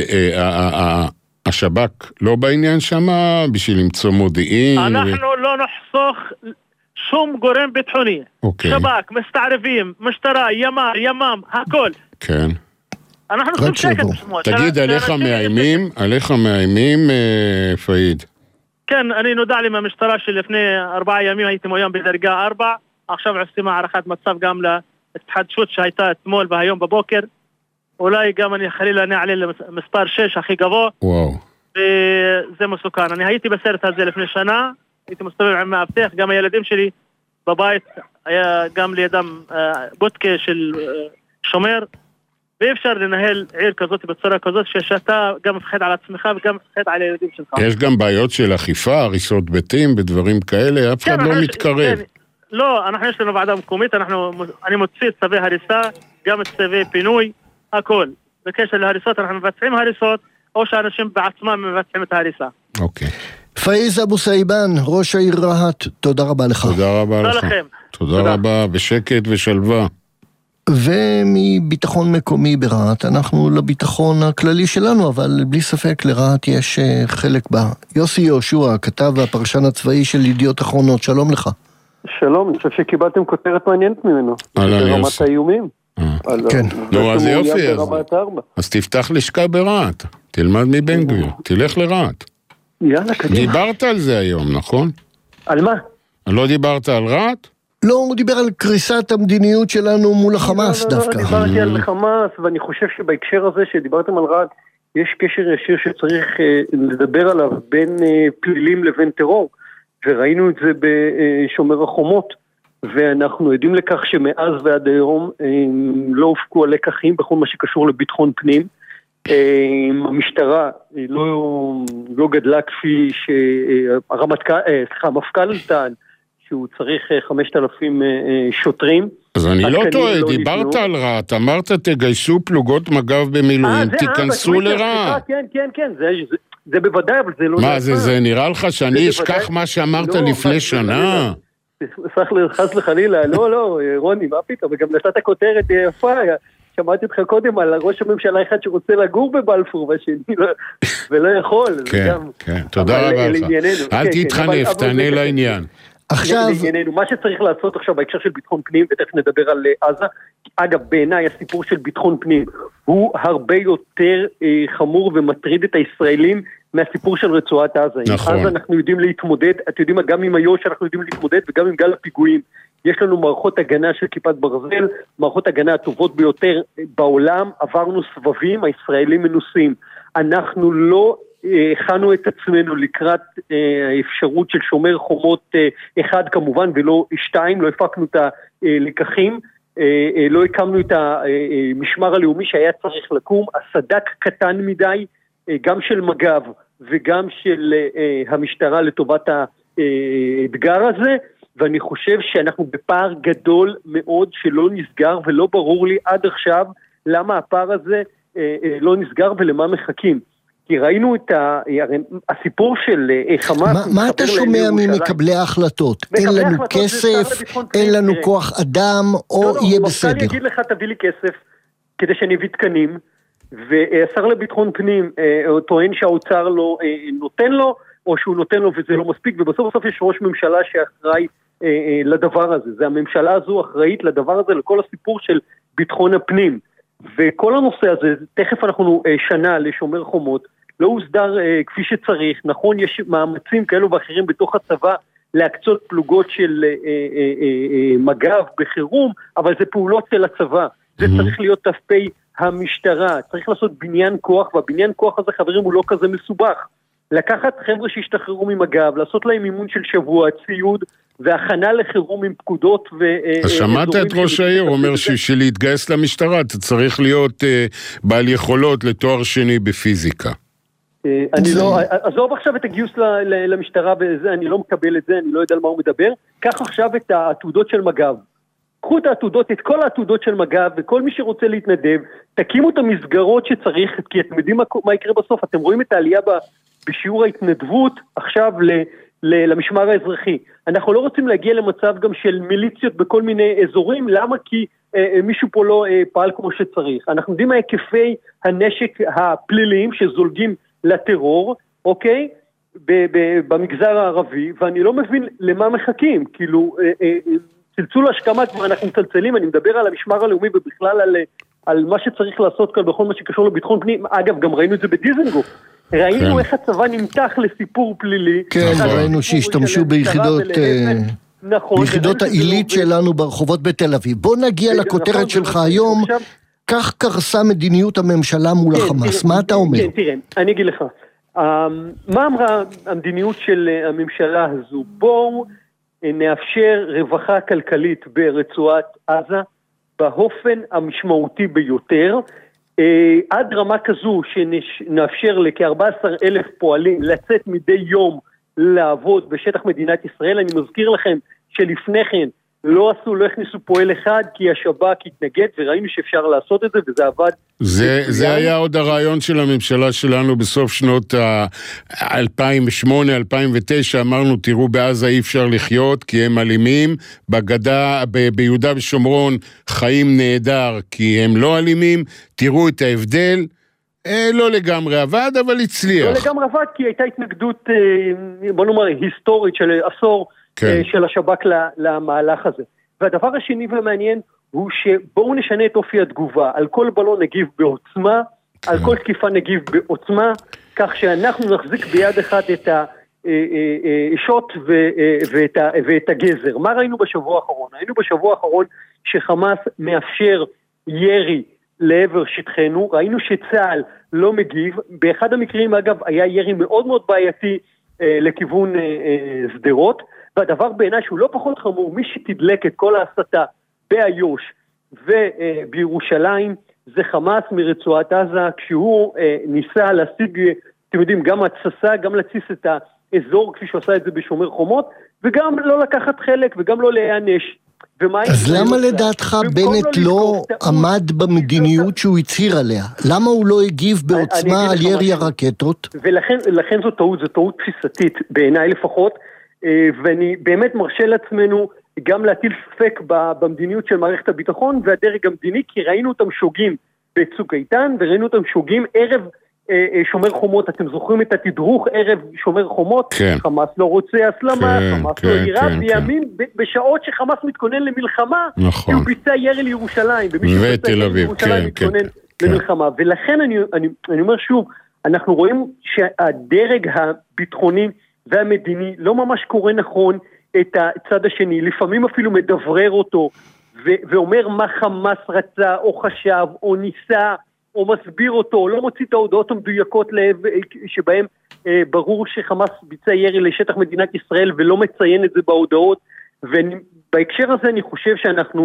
השב"כ לא בעניין שם בשביל למצוא מודיעין? אנחנו לא נחסוך שום גורם ביטחוני. שב"כ, מסתערבים, משטרה, ימ"ר, ימ"מ, הכל. כן. אנחנו צריכים שקט בשמות. תגיד, עליך מאיימים, עליך מאיימים, פאיד. כן, אני נודע לי מהמשטרה שלפני ארבעה ימים הייתי מאוים בדרגה ארבע, עכשיו עושים הערכת מצב גם להתחדשות שהייתה אתמול והיום בבוקר, אולי גם אני חלילה נעלה למספר שש הכי גבוה. וואו. וזה מסוכן. אני הייתי בסרט הזה לפני שנה, הייתי מסתובב עם מאבטח, גם הילדים שלי בבית, היה גם לידם בודקה של שומר, ואי אפשר לנהל עיר כזאת בצורה כזאת, שאתה גם מפחד על עצמך וגם מפחד על הילדים שלך. יש גם בעיות של אכיפה, הריסות בתים, בדברים כאלה, אף אחד לא מתקרב. לא, אנחנו יש לנו ועדה מקומית, אני מוציא את צווי הריסה, גם את צווי פינוי, הכל. בקשר להריסות, אנחנו מבצעים הריסות, או שאנשים בעצמם מבצעים את ההריסה. אוקיי. פאיז אבו סייבן, ראש העיר רהט, תודה רבה לך. תודה רבה לך. תודה רבה, בשקט ושלווה. ומביטחון מקומי ברהט, אנחנו לביטחון הכללי שלנו, אבל בלי ספק לרהט יש חלק בה. יוסי יהושע, הכתב והפרשן הצבאי של ידיעות אחרונות, שלום לך. שלום, אני חושב שקיבלתם כותרת מעניינת ממנו. ברמת האיומים. כן. נו, אז יופי, אז תפתח לשכה ברהט, תלמד מבן גביר, תלך לרהט. יאללה, קדימה. דיברת על זה היום, נכון? על מה? לא דיברת על רהט? לא, הוא דיבר על קריסת המדיניות שלנו מול החמאס דווקא. לא, דיברתי על חמאס, ואני חושב שבהקשר הזה שדיברתם על רהט, יש קשר ישיר שצריך לדבר עליו בין פלילים לבין טרור, וראינו את זה בשומר החומות, ואנחנו יודעים לכך שמאז ועד היום לא הופקו הלקחים בכל מה שקשור לביטחון פנים. המשטרה לא, לא גדלה כפי שהמפכ"ל טען, שהוא צריך חמשת אלפים שוטרים. אז אני לא טועה, דיברת על רהט, אמרת תגייסו פלוגות מג"ב במילואים, תיכנסו לרהט. כן, כן, כן, זה בוודאי, אבל זה לא... מה, זה נראה לך שאני אשכח מה שאמרת לפני שנה? חס וחלילה, לא, לא, רוני, מה פתאום, וגם נתת כותרת יפה, שמעתי אותך קודם על ראש הממשלה אחד שרוצה לגור בבלפור, והשני ולא יכול. כן, כן, תודה רבה לך. אל תתחנף, תענה לעניין. עכשיו... מה שצריך לעשות עכשיו בהקשר של ביטחון פנים, ותכף נדבר על עזה, אגב, בעיניי הסיפור של ביטחון פנים הוא הרבה יותר אה, חמור ומטריד את הישראלים מהסיפור של רצועת עזה. נכון. אז אנחנו יודעים להתמודד, אתם יודעים, גם עם היו"ש אנחנו יודעים להתמודד, וגם עם גל הפיגועים. יש לנו מערכות הגנה של כיפת ברזל, מערכות הגנה הטובות ביותר בעולם, עברנו סבבים, הישראלים מנוסים. אנחנו לא הכנו את עצמנו לקראת האפשרות של שומר חומות אחד כמובן, ולא שתיים, לא הפקנו את הלקחים, לא הקמנו את המשמר הלאומי שהיה צריך לקום, הסדק קטן מדי, גם של מג"ב וגם של המשטרה לטובת האתגר הזה, ואני חושב שאנחנו בפער גדול מאוד שלא נסגר, ולא ברור לי עד עכשיו למה הפער הזה לא נסגר ולמה מחכים. כי ראינו את הסיפור של חמאס... מה אתה שומע ממקבלי ההחלטות? אין לנו כסף, אין לנו כוח אדם, או יהיה בסדר? אני אגיד לך, תביא לי כסף, כדי שאני אביא תקנים, והשר לביטחון פנים טוען שהאוצר לא נותן לו, או שהוא נותן לו וזה לא מספיק, ובסוף בסוף יש ראש ממשלה שאחראי אה, אה, לדבר הזה. זה הממשלה הזו אחראית לדבר הזה, לכל הסיפור של ביטחון הפנים. וכל הנושא הזה, תכף אנחנו אה, שנה לשומר חומות, לא הוסדר אה, כפי שצריך. נכון, יש מאמצים כאלו ואחרים בתוך הצבא, להקצות פלוגות של אה, אה, אה, אה, מג"ב בחירום, אבל זה פעולות של הצבא. זה mm-hmm. צריך להיות ת"פי המשטרה, צריך לעשות בניין כוח, והבניין כוח הזה, חברים, הוא לא כזה מסובך. לקחת חבר'ה שהשתחררו ממג"ב, לעשות להם אימון של שבוע, ציוד, והכנה לחירום עם פקודות ו... אז שמעת את ראש העיר, אומר שלהתגייס למשטרה, אתה צריך להיות uh, בעל יכולות לתואר שני בפיזיקה. אני לא, עזוב עכשיו את הגיוס למשטרה וזה, אני לא מקבל את זה, אני לא יודע על מה הוא מדבר. קח עכשיו את העתודות של מג"ב. קחו את העתודות, את כל העתודות של מג"ב, וכל מי שרוצה להתנדב, תקימו את המסגרות שצריך, כי אתם יודעים מה, מה יקרה בסוף, אתם רואים את העלייה בשיעור ההתנדבות עכשיו ל, ל, למשמר האזרחי. אנחנו לא רוצים להגיע למצב גם של מיליציות בכל מיני אזורים, למה? כי אה, מישהו פה לא אה, פעל כמו שצריך. אנחנו יודעים מה היקפי הנשק הפליליים שזולגים לטרור, אוקיי? ב- ב- במגזר הערבי, ואני לא מבין למה מחכים, כאילו, אה, אה, צלצול השכמה כבר אנחנו מצלצלים, אני מדבר על המשמר הלאומי ובכלל על, על מה שצריך לעשות כאן בכל מה שקשור לביטחון פנים, אגב, גם ראינו את זה בדיזנגוף, ראינו איך הצבא נמתח לסיפור פלילי. כן, ראינו שהשתמשו ביחידות... ביחידות העילית שלנו ברחובות בתל אביב. בוא נגיע לכותרת שלך היום, כך קרסה מדיניות הממשלה מול החמאס. מה אתה אומר? כן, תראה, אני אגיד לך. מה אמרה המדיניות של הממשלה הזו? בואו נאפשר רווחה כלכלית ברצועת עזה באופן המשמעותי ביותר, עד רמה כזו שנאפשר לכ-ארבעה עשר אלף פועלים לצאת מדי יום לעבוד בשטח מדינת ישראל. אני מזכיר לכם שלפני כן לא עשו, לא הכניסו פועל אחד, כי השב"כ התנגד, וראינו שאפשר לעשות את זה, וזה עבד. זה, זה היה עוד הרעיון של הממשלה שלנו בסוף שנות ה-אלפיים ושמונה אלפיים ותשע, אמרנו, תראו, בעזה אי אפשר לחיות, כי הם אלימים, בגדה, ב- ביהודה ושומרון חיים נהדר, כי הם לא אלימים, תראו את ההבדל, אה, לא לגמרי עבד, אבל הצליח. לא לגמרי עבד, כי הייתה התנגדות, אה, בוא נאמר, היסטורית של עשור, כן. של השב"כ למהלך הזה. והדבר השני והמעניין הוא שבואו נשנה את אופי התגובה. על כל בלון נגיב בעוצמה, כן. על כל תקיפה נגיב בעוצמה, כך שאנחנו נחזיק ביד אחת את השוט ואת, ואת הגזר. מה ראינו בשבוע האחרון? ראינו בשבוע האחרון שחמאס מאפשר ירי לעבר שטחנו, ראינו שצהל לא מגיב, באחד המקרים אגב היה ירי מאוד מאוד בעייתי לכיוון סדרות, והדבר בעיניי שהוא לא פחות חמור, מי שתדלק את כל ההסתה באיו"ש ובירושלים, זה חמאס מרצועת עזה, כשהוא ניסה להשיג, אתם יודעים, גם התססה, גם להציס את האזור, כפי שהוא עשה את זה בשומר חומות, וגם לא לקחת חלק, וגם לא להיענש. אז למה לדעתך בנט לא עמד במדיניות שהוא הצהיר עליה? למה הוא לא הגיב בעוצמה על ירי הרקטות? ולכן זו טעות, זו טעות תפיסתית, בעיניי לפחות, ואני באמת מרשה לעצמנו גם להטיל ספק במדיניות של מערכת הביטחון והדרג המדיני, כי ראינו אותם שוגים בצוק איתן, וראינו אותם שוגים ערב שומר חומות. אתם זוכרים את התדרוך ערב שומר חומות? כן. חמאס לא רוצה הסלמה, כן, חמאס כן, לא ירה, כן, בימים, כן. בשעות שחמאס מתכונן למלחמה, נכון. הוא ביצע ירי לירושלים, ותל אביב, כן, מתכונן כן, למלחמה. כן. ולכן אני, אני, אני אומר שוב, אנחנו רואים שהדרג הביטחוני והמדיני לא ממש קורא נכון את הצד השני, לפעמים אפילו מדברר אותו, ו- ואומר מה חמאס רצה, או חשב, או ניסה, או מסביר אותו, או לא מוציא את ההודעות המדויקות שבהם אה, ברור שחמאס ביצע ירי לשטח מדינת ישראל, ולא מציין את זה בהודעות, ובהקשר הזה אני חושב שאנחנו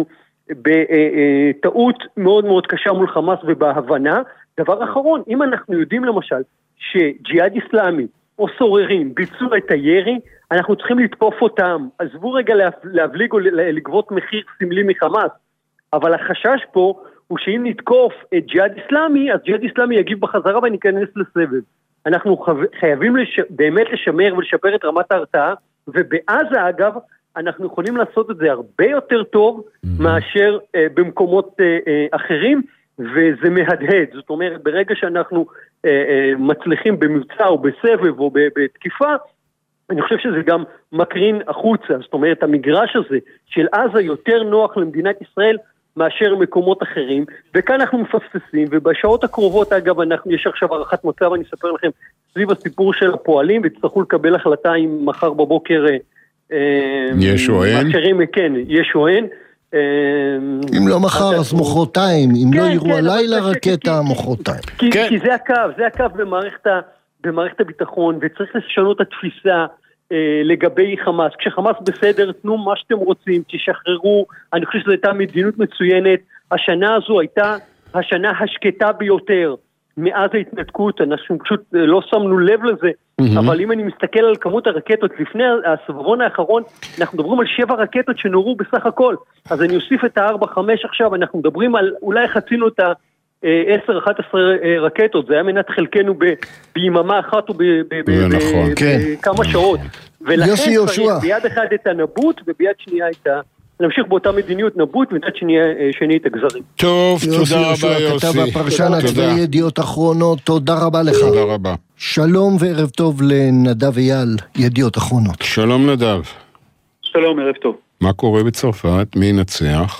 בטעות מאוד מאוד קשה מול חמאס ובהבנה. דבר אחרון, אם אנחנו יודעים למשל שג'יהאד איסלאמי או סוררים ביצעו את הירי, אנחנו צריכים לתקוף אותם. עזבו רגע להבליג או לגבות מחיר סמלי מחמאס, אבל החשש פה הוא שאם נתקוף את ג'יהאד איסלאמי, אז ג'יהאד איסלאמי יגיב בחזרה וניכנס לסבב. אנחנו חייבים לש... באמת לשמר ולשפר את רמת ההרתעה, ובעזה אגב, אנחנו יכולים לעשות את זה הרבה יותר טוב mm-hmm. מאשר אה, במקומות אה, אה, אחרים, וזה מהדהד. זאת אומרת, ברגע שאנחנו אה, אה, מצליחים במבצע או בסבב או בתקיפה, אני חושב שזה גם מקרין החוצה, זאת אומרת, המגרש הזה של עזה יותר נוח למדינת ישראל מאשר מקומות אחרים, וכאן אנחנו מפספסים, ובשעות הקרובות, אגב, אנחנו יש עכשיו ערכת מצב, אני אספר לכם, סביב הסיפור של הפועלים, והצטרכו לקבל החלטה אם מחר בבוקר יש או אין? כן, יש או אין. אם לא מחר, אז מוחרתיים, אם לא יראו הלילה רקטה, מוחרתיים. כי זה הקו, זה הקו במערכת הביטחון, וצריך לשנות את התפיסה לגבי חמאס. כשחמאס בסדר, תנו מה שאתם רוצים, תשחררו, אני חושב שזו הייתה מדיניות מצוינת, השנה הזו הייתה השנה השקטה ביותר, מאז ההתנתקות, אנחנו פשוט לא שמנו לב לזה, mm-hmm. אבל אם אני מסתכל על כמות הרקטות, לפני הסבבון האחרון, אנחנו מדברים על שבע רקטות שנורו בסך הכל, אז אני אוסיף את הארבע, חמש עכשיו, אנחנו מדברים על, אולי חצינו את ה-עשר, אחת עשרה רקטות, זה היה מנת חלקנו ביממה אחת או בכמה שעות, ולכן צריך ביד אחד את הנבוט, וביד שנייה את ה... נמשיך באותה מדיניות נבוט, ומצד שני את הגזרים. טוב, תודה רבה יוסי. כתב הפרשן הצבאי ידיעות אחרונות, תודה רבה לך. תודה רבה. שלום וערב טוב לנדב אייל, ידיעות אחרונות. שלום נדב. שלום, ערב טוב. מה קורה בצרפת? מי ינצח?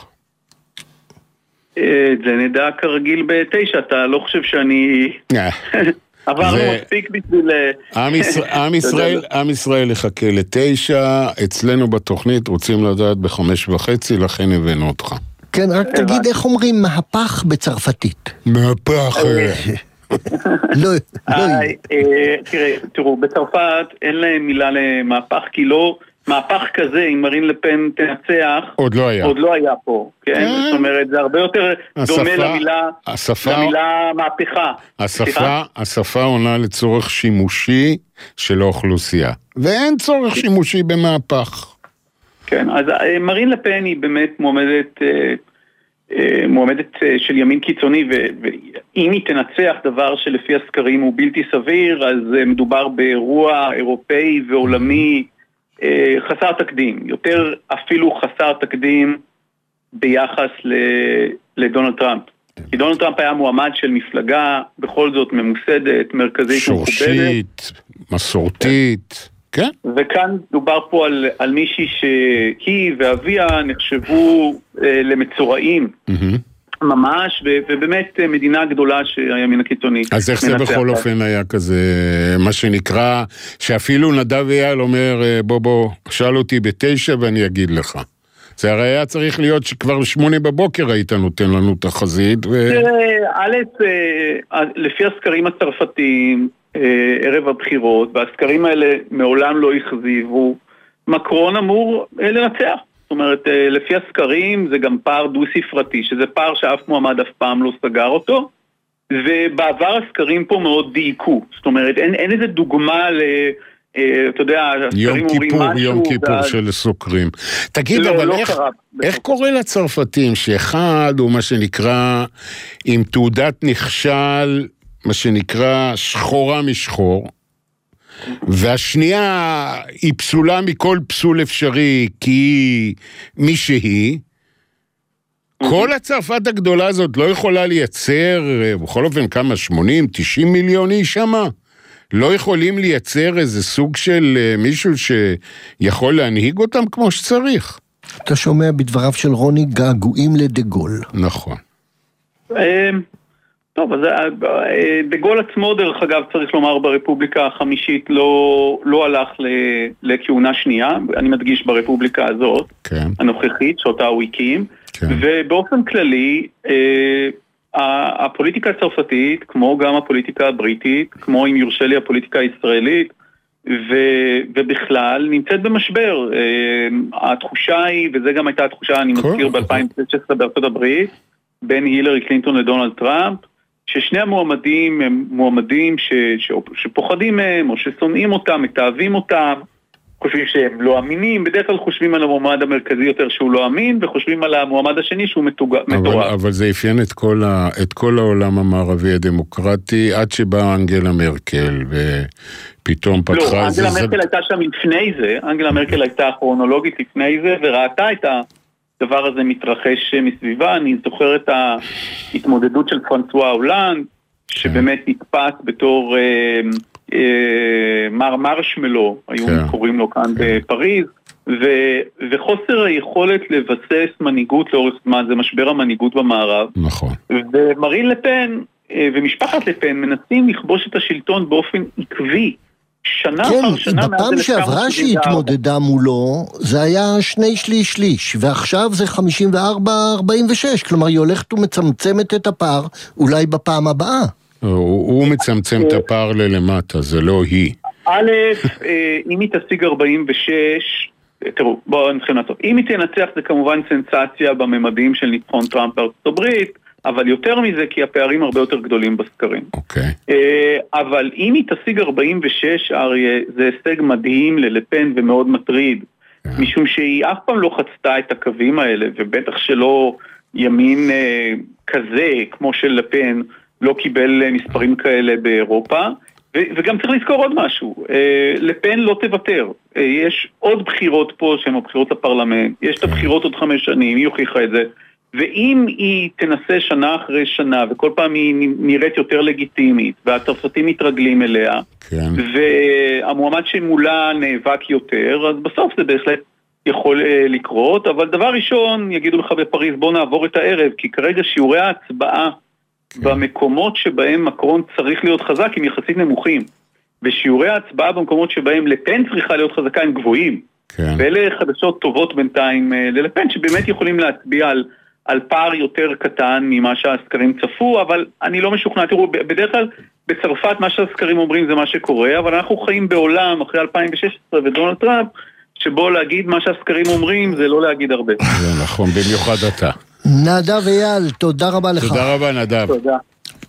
זה נדע כרגיל בתשע, אתה לא חושב שאני... עברנו מספיק בשביל... עם ישראל יחכה לתשע, אצלנו בתוכנית רוצים לדעת בחמש וחצי, לכן הבאנו אותך. כן, רק תגיד איך אומרים מהפך בצרפתית. מהפך. לא, לא. תראה, תראו, בצרפת אין להם מילה למהפך, כי לא... מהפך כזה, אם מרין לפן תנצח, עוד לא היה. עוד לא היה פה, כן? זאת אומרת, זה הרבה יותר דומה למילה, למילה מהפכה. השפה, השפה עונה לצורך שימושי של האוכלוסייה, ואין צורך שימושי במהפך. כן, אז מרין לפן היא באמת מועמדת, מועמדת של ימין קיצוני, ואם היא תנצח דבר שלפי הסקרים הוא בלתי סביר, אז מדובר באירוע אירופאי ועולמי, חסר תקדים, יותר אפילו חסר תקדים ביחס לדונלד טראמפ. כי דונלד טראמפ היה מועמד של מפלגה, בכל זאת ממוסדת, מרכזית, שורשית, מסורתית, כן? וכאן דובר פה על, על מישהי שהיא ואביה נחשבו אה, למצורעים. ממש, ובאמת מדינה גדולה שהימין הקיצוני. אז איך זה בכל אופן היה כזה, מה שנקרא, שאפילו נדב אייל אומר, בוא בוא, שאל אותי בתשע ואני אגיד לך. זה הרי היה צריך להיות שכבר שמונה בבוקר היית נותן לנו תחזית. א', לפי הסקרים הצרפתיים, ערב הבחירות, והסקרים האלה מעולם לא הכזיבו, מקרון אמור לנצח. זאת אומרת, לפי הסקרים זה גם פער דו-ספרתי, שזה פער שאף מועמד אף פעם לא סגר אותו, ובעבר הסקרים פה מאוד דייקו. זאת אומרת, אין, אין איזה דוגמה ל... אתה יודע, יום כיפור, יום כיפור של סוקרים. תגיד, לא, אבל לא איך, קרה, איך קורה לצרפתים שאחד הוא מה שנקרא עם תעודת נכשל, מה שנקרא שחורה משחור, והשנייה היא פסולה מכל פסול אפשרי כי היא מי שהיא, כל הצרפת הגדולה הזאת לא יכולה לייצר, בכל אופן כמה, שמונים, תשעים מיליון איש שמה? לא יכולים לייצר איזה סוג של מישהו שיכול להנהיג אותם כמו שצריך. אתה שומע בדבריו של רוני געגועים לדגול. נכון. טוב, אז דגול עצמו דרך אגב צריך לומר ברפובליקה החמישית לא, לא הלך לכהונה שנייה, אני מדגיש ברפובליקה הזאת, כן. הנוכחית שאותה הוא הקים, כן. ובאופן כללי הפוליטיקה הצרפתית, כמו גם הפוליטיקה הבריטית, כמו אם יורשה לי הפוליטיקה הישראלית, ו, ובכלל נמצאת במשבר. התחושה היא, וזה גם הייתה התחושה, אני מזכיר ב-אלפיים ושש עשרה בארצות הברית, בין הילרי קלינטון לדונלד טראמפ, ששני המועמדים הם מועמדים ש, ש, שפוחדים מהם, או ששונאים אותם, מתאהבים אותם, חושבים שהם לא אמינים, בדרך כלל חושבים על המועמד המרכזי יותר שהוא לא אמין, וחושבים על המועמד השני שהוא מטורף. אבל, אבל זה אפיין את כל, ה, את כל העולם המערבי הדמוקרטי, עד שבאה אנגלה מרקל, ופתאום פתחה... לא, אנגלה זה... מרקל הייתה שם לפני זה, אנגלה מרקל הייתה כרונולוגית לפני זה, וראתה את הדבר הזה מתרחש מסביבה. אני זוכר את ההתמודדות של פרנסואה הולנד, שבאמת נתפס בתור... מר מרשמלו, היו קוראים לו כאן בפריז, וחוסר היכולת לבסס מנהיגות לאורך זמן, זה משבר המנהיגות במערב. נכון. ומרין לפן ומשפחת לפן מנסים לכבוש את השלטון באופן עקבי, שנה אחר שנה. כן, בפעם שעברה שהתמודדה מולו, זה היה שני שליש שליש, ועכשיו זה חמישים וארבע ארבעים ושש, כלומר היא הולכת ומצמצמת את הפער, אולי בפעם הבאה. הוא מצמצם את הפער ללמטה, זה לא היא. א', אם היא תשיג ארבעים ושש, תראו, בואו נתחיל לעשות. אם היא תנצח זה כמובן סנסציה בממדים של ניצחון טראמפ בארצות הברית, אבל יותר מזה כי הפערים הרבה יותר גדולים בסקרים. אוקיי. אבל אם היא תשיג ארבעים ושש, אריה, זה הישג מדהים ללפן ומאוד מטריד, משום שהיא אף פעם לא חצתה את הקווים האלה, ובטח שלא ימין כזה, כמו של לפן, לא קיבל מספרים כאלה באירופה, וגם צריך לזכור עוד משהו, לפן לא תוותר, יש עוד בחירות פה שהן הבחירות לפרלמנט, יש את הבחירות עוד חמש שנים, היא הוכיחה את זה, ואם היא תנסה שנה אחרי שנה, וכל פעם היא נראית יותר לגיטימית, והצרפתים מתרגלים אליה, כן. והמועמד שמולה נאבק יותר, אז בסוף זה בהחלט יכול לקרות, אבל דבר ראשון, יגידו לך בפריז, בוא נעבור את הערב, כי כרגע שיעורי ההצבעה, כן. במקומות שבהם מקרון צריך להיות חזק הם יחסית נמוכים, ושיעורי ההצבעה במקומות שבהם לפן צריכה להיות חזקה הם גבוהים, כן. ואלה חדשות טובות בינתיים ללפן שבאמת יכולים להצביע על, על פער יותר קטן ממה שהסקרים צפו, אבל אני לא משוכנע, תראו, בדרך כלל בצרפת מה שהסקרים אומרים זה מה שקורה, אבל אנחנו חיים בעולם אחרי אלפיים ושש עשרה ודונלד טראמפ, שבו להגיד מה שהסקרים אומרים זה לא להגיד הרבה. זה נכון, במיוחד אתה. נדב אייל, תודה רבה לך. תודה רבה נדב. תודה.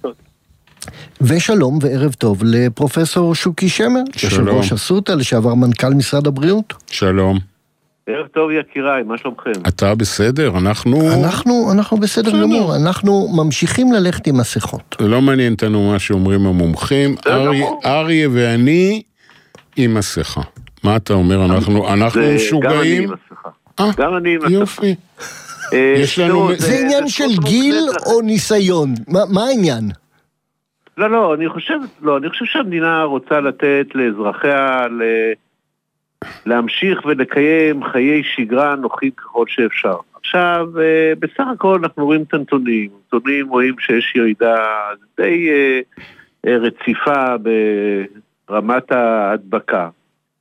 ושלום וערב טוב לפרופסור שוקי שמר, יושב ראש אסותא, לשעבר מנכ"ל משרד הבריאות. שלום. ערב טוב יקיריי, מה שלומכם? אתה בסדר, אנחנו... אנחנו, אנחנו בסדר גמור, אנחנו ממשיכים ללכת עם מסכות. זה לא מעניין אותנו מה שאומרים המומחים, אריה ואני עם מסכה. מה אתה אומר? אנחנו משוגעים? גם אני עם מסכה. גם אני עם מסכה. יופי. יש לנו... זה עניין של גיל או ניסיון? מה העניין? לא, לא, אני חושב, לא, אני חושב שהמדינה רוצה לתת לאזרחיה ל... להמשיך ולקיים חיי שגרה נוחים ככל שאפשר. עכשיו, בסך הכל אנחנו רואים את הנתונים, הנתונים רואים שיש ירידה די רציפה ברמת ההדבקה,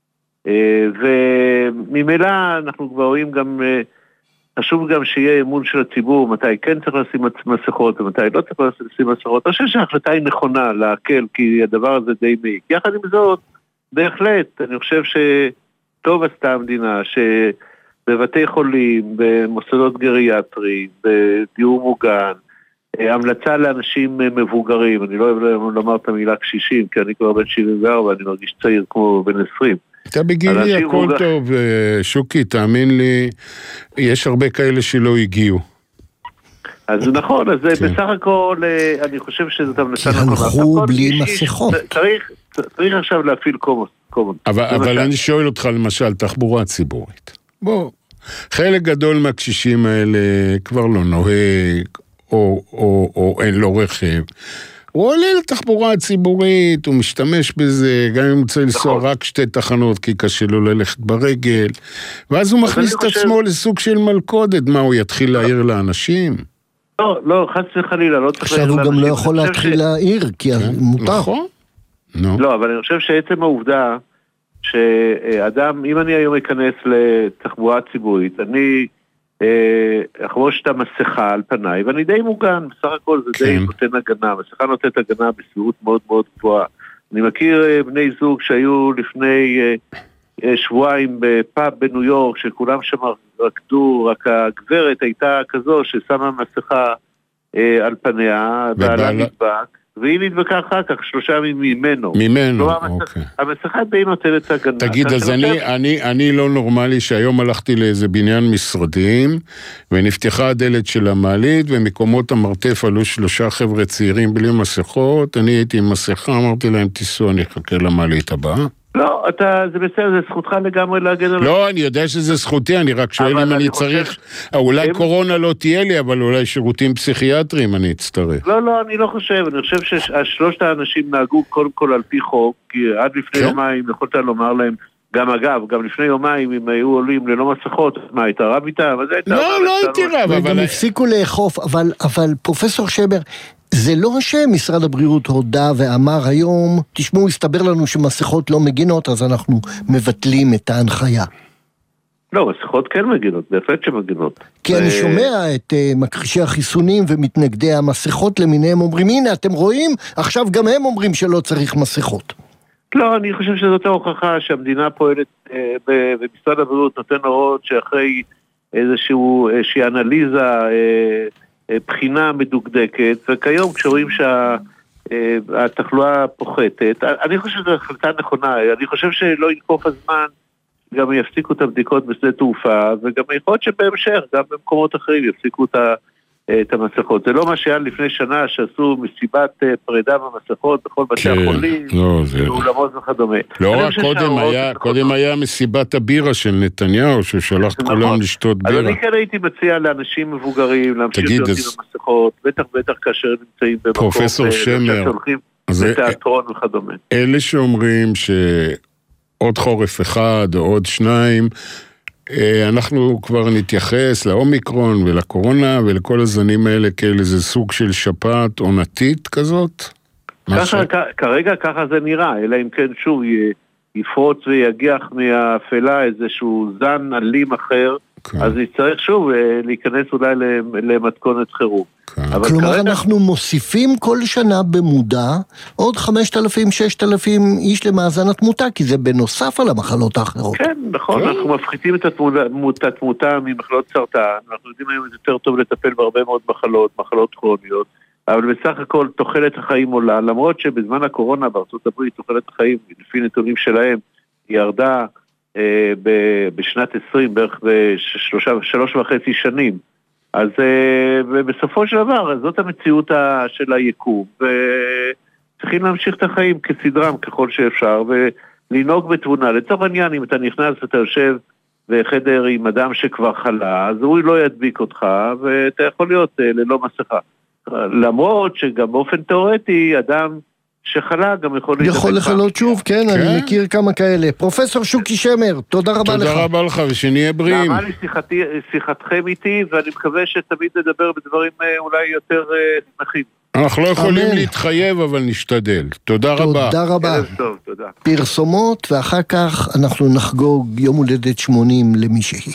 וממילא אנחנו כבר רואים גם, חשוב גם שיהיה אמון של הציבור, מתי כן צריך לשים מסכות ומתי לא צריך לשים מסכות. אני חושב שההחלטה היא נכונה להקל, כי הדבר הזה די מעיק. יחד עם זאת, בהחלט, אני חושב שטוב עשתה המדינה, שבבתי חולים, במוסדות גריאטריים, בדיור מוגן, המלצה לאנשים מבוגרים, אני לא אוהב לומר את המילה קשישים, כי אני כבר בן שבעים וארבע, אני מרגיש צעיר כמו בן עשרים. אתה בגילי הכל טוב, שוקי, תאמין לי, יש הרבה כאלה שלא הגיעו. אז נכון, אז בסך הכל, אני חושב שזאת המלצה נכונה. כי הלכו בלי מסכות. צריך עכשיו להפעיל קומות. אבל אני שואל אותך למשל, תחבורה ציבורית. בוא, חלק גדול מהקשישים האלה כבר לא נוהג, או אין לו רכב. הוא עולה לתחבורה הציבורית, הוא משתמש בזה, גם אם הוא רוצה לנסוע רק שתי תחנות, כי קשה לו ללכת ברגל, ואז הוא מכניס את עצמו לסוג של מלכודת, מה, הוא יתחיל להעיר לאנשים? לא, לא, חס וחלילה, לא צריך להעיר לאנשים. עכשיו הוא גם לא יכול להתחיל להעיר, כי מותר. נכון. לא, אבל אני חושב שעצם העובדה, שאדם, אם אני היום אכנס לתחבורה ציבורית, אני אחבוש את המסכה על פניי, ואני די מוגן, בסך הכל זה די נותן הגנה, המסכה נותנת הגנה בסבירות מאוד מאוד גבוהה. אני מכיר בני זוג שהיו לפני שבועיים בפאב בניו יורק, שכולם שם רקדו, רק הגברת הייתה כזו ששמה מסכה על פניה, בעלה נדבק, והיא נדבקה אחר כך שלושה ימים ממנו. ממנו, אוקיי. המסכה די נותנת הגנה. תגיד, אז אני לא נורמלי שהיום הלכתי לאיזה בניין משרדים, ונפתחה הדלת של המעלית, ומקומות המרתף עלו שלושה חבר'ה צעירים בלי מסכות, אני הייתי עם מסכה, אמרתי להם, תיסעו, אני אחכה למעלית הבאה. לא, אתה, זה בסדר, זה זכותך לגמרי להגן על... לא, אני יודע שזה זכותי, אני רק שואל אם אני צריך... אולי קורונה לא תהיה לי, אבל אולי שירותים פסיכיאטריים אני אצטרך. לא, לא, אני לא חושב, אני חושב שהשלושת האנשים נהגו קודם כל על פי חוק, כי עד לפני יומיים יכולת לומר להם, גם אגב, גם לפני יומיים אם היו עולים ללא מסכות, מה, הייתה רב איתה? לא, לא הייתי רב, אבל... וגם הפסיקו לאכוף, אבל פרופסור שמר, זה לא שמשרד הבריאות הודע ואמר היום, תשמעו, הסתבר לנו שמסכות לא מגינות, אז אנחנו מבטלים את ההנחיה. לא, מסכות כן מגינות, בהחלט שמגינות. כי אני שומע את מכחישי החיסונים ומתנגדי המסכות למיניהם אומרים, הנה, אתם רואים? עכשיו גם הם אומרים שלא צריך מסכות. לא, אני חושב שזאת ההוכחה שהמדינה פועלת, ומשרד הבריאות נותן הוראות שאחרי איזושהי אנליזה, בחינה מדוקדקת, וכיום כשרואים שהתחלואה פוחתת, אני חושב שזו החלטה נכונה, אני חושב שלא ינקוף הזמן, גם יפסיקו את הבדיקות בשדה תעופה, וגם יכול להיות שבהמשך, גם במקומות אחרים יפסיקו את ה... את המסכות. זה לא מה שהיה לפני שנה שעשו מסיבת פרידה במסכות בכל בתי החולים, באולמות וכדומה. לא רק קודם היה מסיבת הבירה של נתניהו, ששלח את כולם לשתות בירה. אז אני כן הייתי מציע לאנשים מבוגרים, להמשיך להיות עם המסכות, בטח בטח כאשר נמצאים במקום, פרופסור שמר, בתיאטרון וכדומה. אלה שאומרים שעוד חורף אחד או עוד שניים, אנחנו כבר נתייחס לאומיקרון ולקורונה ולכל הזנים האלה כאלה, זה סוג של שפעת עונתית כזאת? ככה, כרגע ככה זה נראה, אלא אם כן שוב יפרוץ ויגיח מהאפלה איזשהו זן אלים אחר, אז נצטרך שוב להיכנס אולי למתכונת חירום. כלומר אנחנו מוסיפים כל שנה במודע עוד חמשת אלפים, ששת אלפים איש למאזן התמותה, כי זה בנוסף על המחלות האחרות. כן, נכון, אנחנו מפחיתים את התמותה ממחלות סרטן, אנחנו יודעים היום יותר טוב לטפל בהרבה מאוד מחלות, מחלות כרוניות, אבל בסך הכל תוחלת החיים עולה, למרות שבזמן הקורונה בארצות הברית תוחלת החיים, לפי נתונים שלהם, היא ירדה אה, בשנת עשרים, בערך בשלוש וחצי שנים. אז אה, בסופו של דבר, זאת המציאות של היקום, וצריכים להמשיך את החיים כסדרם ככל שאפשר, ולנהוג בתבונה. לצורך העניין, אם אתה נכנס ואתה יושב בחדר עם אדם שכבר חלה, אז הוא לא ידביק אותך, ואתה יכול להיות אה, ללא מסכה. למרות שגם באופן תיאורטי, אדם שחלה גם יכול... יכול לחלות שוב, כן, אני מכיר כמה כאלה. פרופסור שוקי שמר, תודה רבה לך. תודה רבה לך, ושנהיה בריאים. נעמה לי שיחתכם איתי, ואני מקווה שתמיד נדבר בדברים אולי יותר שמחים. אנחנו לא יכולים להתחייב, אבל נשתדל. תודה רבה. תודה רבה. טוב, תודה. פרסומות, ואחר כך אנחנו נחגוג יום הולדת שמונים למישהי.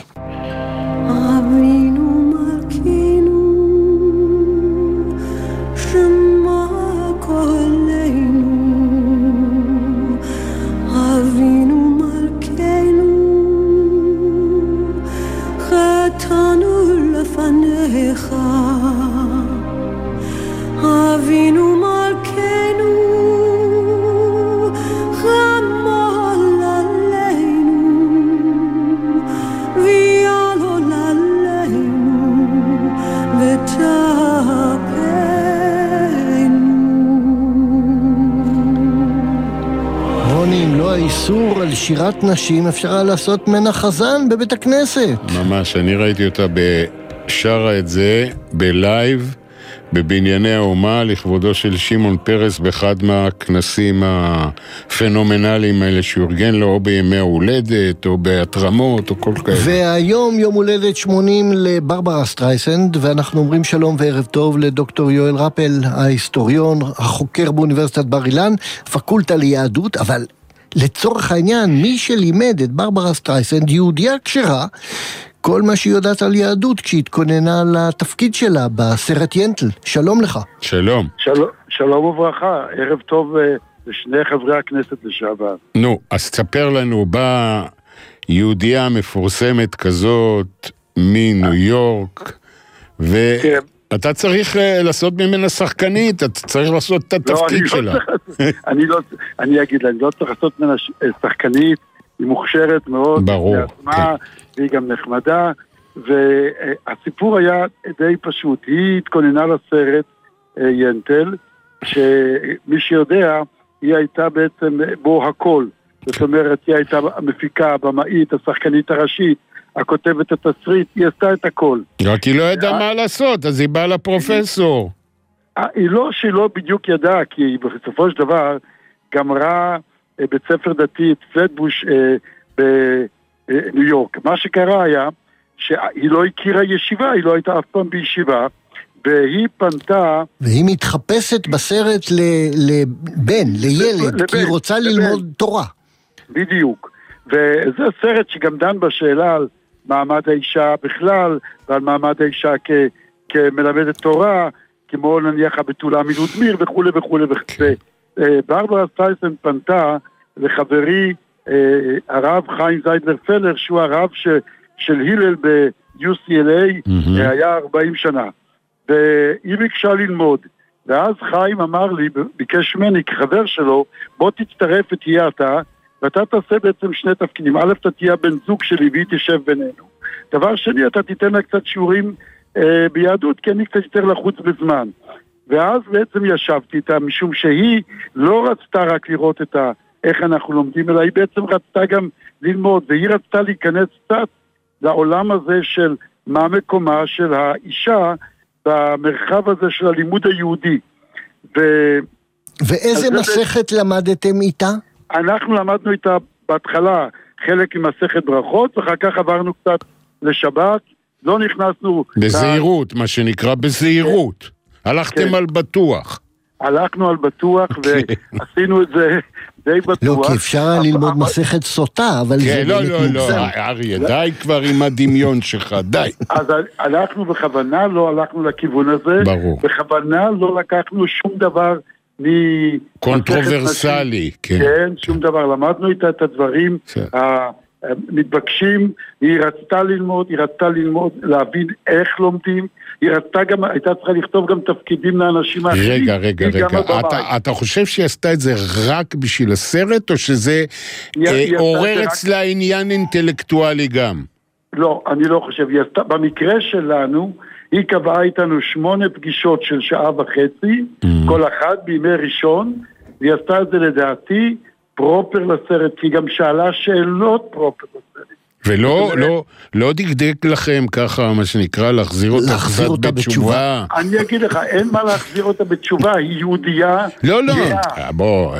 אבינו מלכנו חמול עלינו ויעלול עלינו ותפנו. רוני, אם לא האיסור על שירת נשים, אפשר לעשות מנה חזן בבית הכנסת. ממש, אני ראיתי אותה בשרה את זה בלייב בבנייני האומה לכבודו של שמעון פרס באחד מהכנסים הפנומנליים האלה שאורגן לו או בימי ההולדת או בהתרמות או כל כאלה. והיום יום הולדת שמונים לברברה סטרייסנד, ואנחנו אומרים שלום וערב טוב לדוקטור יואל רפל, ההיסטוריון, החוקר באוניברסיטת בר אילן, פקולטה ליהדות, אבל לצורך העניין מי שלימד את ברברה סטרייסנד יהודיה כשרה, כל מה שהיא יודעת על יהדות כשהתכוננה לתפקיד שלה בסרט ינטל. שלום לך. שלום. של... שלום וברכה, ערב טוב לשני חברי הכנסת לשעבר. נו, אז תספר לנו, באה יהודיה מפורסמת כזאת מניו יורק, ואתה צריך לעשות ממנה שחקנית, אתה צריך לעשות את התפקיד שלה. אני לא, אני אגיד לה, אני לא צריך לעשות ממנה שחקנית, היא מוכשרת מאוד. ברור. לעצמה, והיא גם נחמדה, והסיפור היה די פשוט. היא התכוננה לסרט ינטל, שמי שיודע, היא הייתה בעצם בו הכל. זאת אומרת, היא הייתה המפיקה, הבמאית, השחקנית הראשית, הכותבת את התסריט, היא עשתה את הכל. רק היא לא ידעה מה לעשות, אז היא באה לפרופסור. היא לא שהיא לא בדיוק ידעה, כי בסופו של דבר גמרה בית ספר דתי את פלטבוש בניו יורק. מה שקרה היה שהיא לא הכירה ישיבה, היא לא הייתה אף פעם בישיבה, והיא פנתה... והיא מתחפשת בסרט לבן, לילד, כי היא רוצה ללמוד תורה. בדיוק. וזה סרט שגם דן בשאלה על מעמד האישה בכלל, ועל מעמד האישה כמלמדת תורה, כמו נניח הבתולה מלודמיר וכו' וכו' וכו'. ברברה סטרייסנד פנתה לחברי הרב חיים זיידלר פלר, שהוא הרב של הלל ב-יו סי אל איי, היה ארבעים שנה. והיא ביקשה ללמוד, ואז חיים אמר לי, ביקש ממני כחבר שלו, בוא תצטרף ותהיה אתה, ואתה תעשה בעצם שני תפקידים. א', אתה תהיה בן זוג שלי והיא תשב בינינו. דבר שני, אתה תיתן לה קצת שיעורים אה, ביהדות, כי אני קצת יותר לחוץ בזמן. ואז בעצם ישבתי איתה, משום שהיא לא רצתה רק לראות את ה, איך אנחנו לומדים, אלא היא בעצם רצתה גם ללמוד, והיא רצתה להיכנס קצת לעולם הזה של מה מקומה של האישה, במרחב הזה של הלימוד היהודי. ו... ואיזה מסכת זה... למדתם איתה? אנחנו למדנו איתה בהתחלה חלק עם מסכת ברכות, ואחר כך עברנו קצת לשבת, לא נכנסנו... בזהירות, לה... מה שנקרא בזהירות. הלכתם כן. על בטוח. הלכנו על בטוח, okay. ועשינו את זה די בטוח. לא, כי אפשר ללמוד מסכת סוטה, אבל כן, זה לא, באמת לא, מוגזם. לא, אריה, די כבר עם הדמיון שלך, די. אז הלכנו בכוונה, לא הלכנו לכיוון הזה. ברור. בכוונה לא לקחנו שום דבר מ... קונטרוברסלי, כן. כן, שום דבר. למדנו איתה את הדברים המתבקשים. היא רצתה ללמוד, היא רצתה ללמוד, להבין איך לומדים. היא רצתה גם, הייתה צריכה לכתוב גם תפקידים לאנשים האחרים. רגע, רגע, רגע. אתה, אתה חושב שהיא עשתה את זה רק בשביל הסרט, או שזה עורר אצלה רק... עניין אינטלקטואלי גם? לא, אני לא חושב. היא עשתה, במקרה שלנו, היא קבעה איתנו שמונה פגישות של שעה וחצי, mm. כל אחת בימי ראשון, והיא עשתה את זה לדעתי פרופר לסרט, כי היא גם שאלה שאלות פרופר לסרט. ולא, לא, לא דקדק לכם ככה, מה שנקרא, להחזיר אותה קצת בתשובה. אני אגיד לך, אין מה להחזיר אותה בתשובה, היא יהודייה. לא, לא, בוא,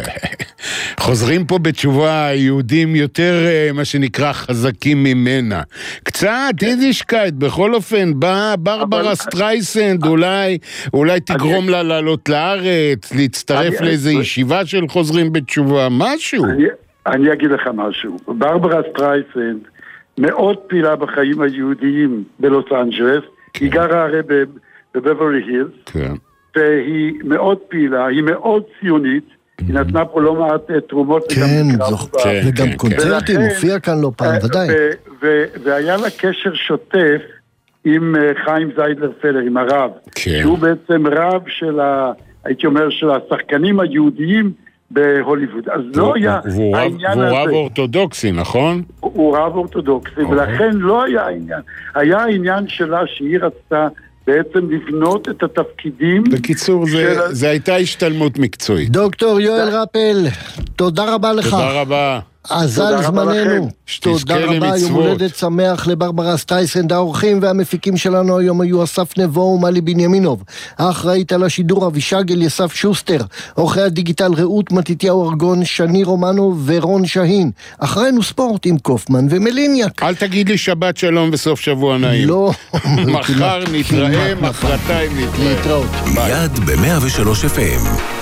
חוזרים פה בתשובה, יהודים יותר, מה שנקרא, חזקים ממנה. קצת, יידישקייט, בכל אופן, באה ברברה סטרייסנד, אולי, אולי תגרום לה לעלות לארץ, להצטרף לאיזו ישיבה של חוזרים בתשובה, משהו. אני אגיד לך משהו, ברברה סטרייסנד, מאוד פעילה בחיים היהודיים בלוס אנג'לס, היא גרה הרי בבברלי הילס, והיא מאוד פעילה, היא מאוד ציונית, היא נתנה פה לא מעט תרומות, וגם קונצרטים, הופיע כאן לא פעם, ודאי. והיה לה קשר שוטף עם חיים זיידלר פלר, עם הרב, שהוא בעצם רב של, הייתי אומר, של השחקנים היהודיים, בהוליווד. אז לא היה העניין הזה. והוא רב אורתודוקסי, נכון? הוא רב אורתודוקסי, ולכן לא היה העניין. היה העניין שלה שהיא רצתה בעצם לבנות את התפקידים. בקיצור, זה הייתה השתלמות מקצועית. דוקטור יואל רפל, תודה רבה לך. תודה רבה. עזל זמננו. תודה רבה, יום הולדת שמח לברברה סטרייסנד. האורחים והמפיקים שלנו היום היו אסף נבו ומלי בנימינוב. האחראית על השידור אבישג אליסף שוסטר. עורכי הדיגיטל רעות מתתיהו ארגון, שני רומנו ורון שהין. אחרינו ספורט עם קופמן ומליניאק. אל תגיד לי שבת שלום וסוף שבוע נעים. לא. מחר נתראה, מחרתיים נתראה. להתראות. מיד ב-מאה ושלוש אף אם.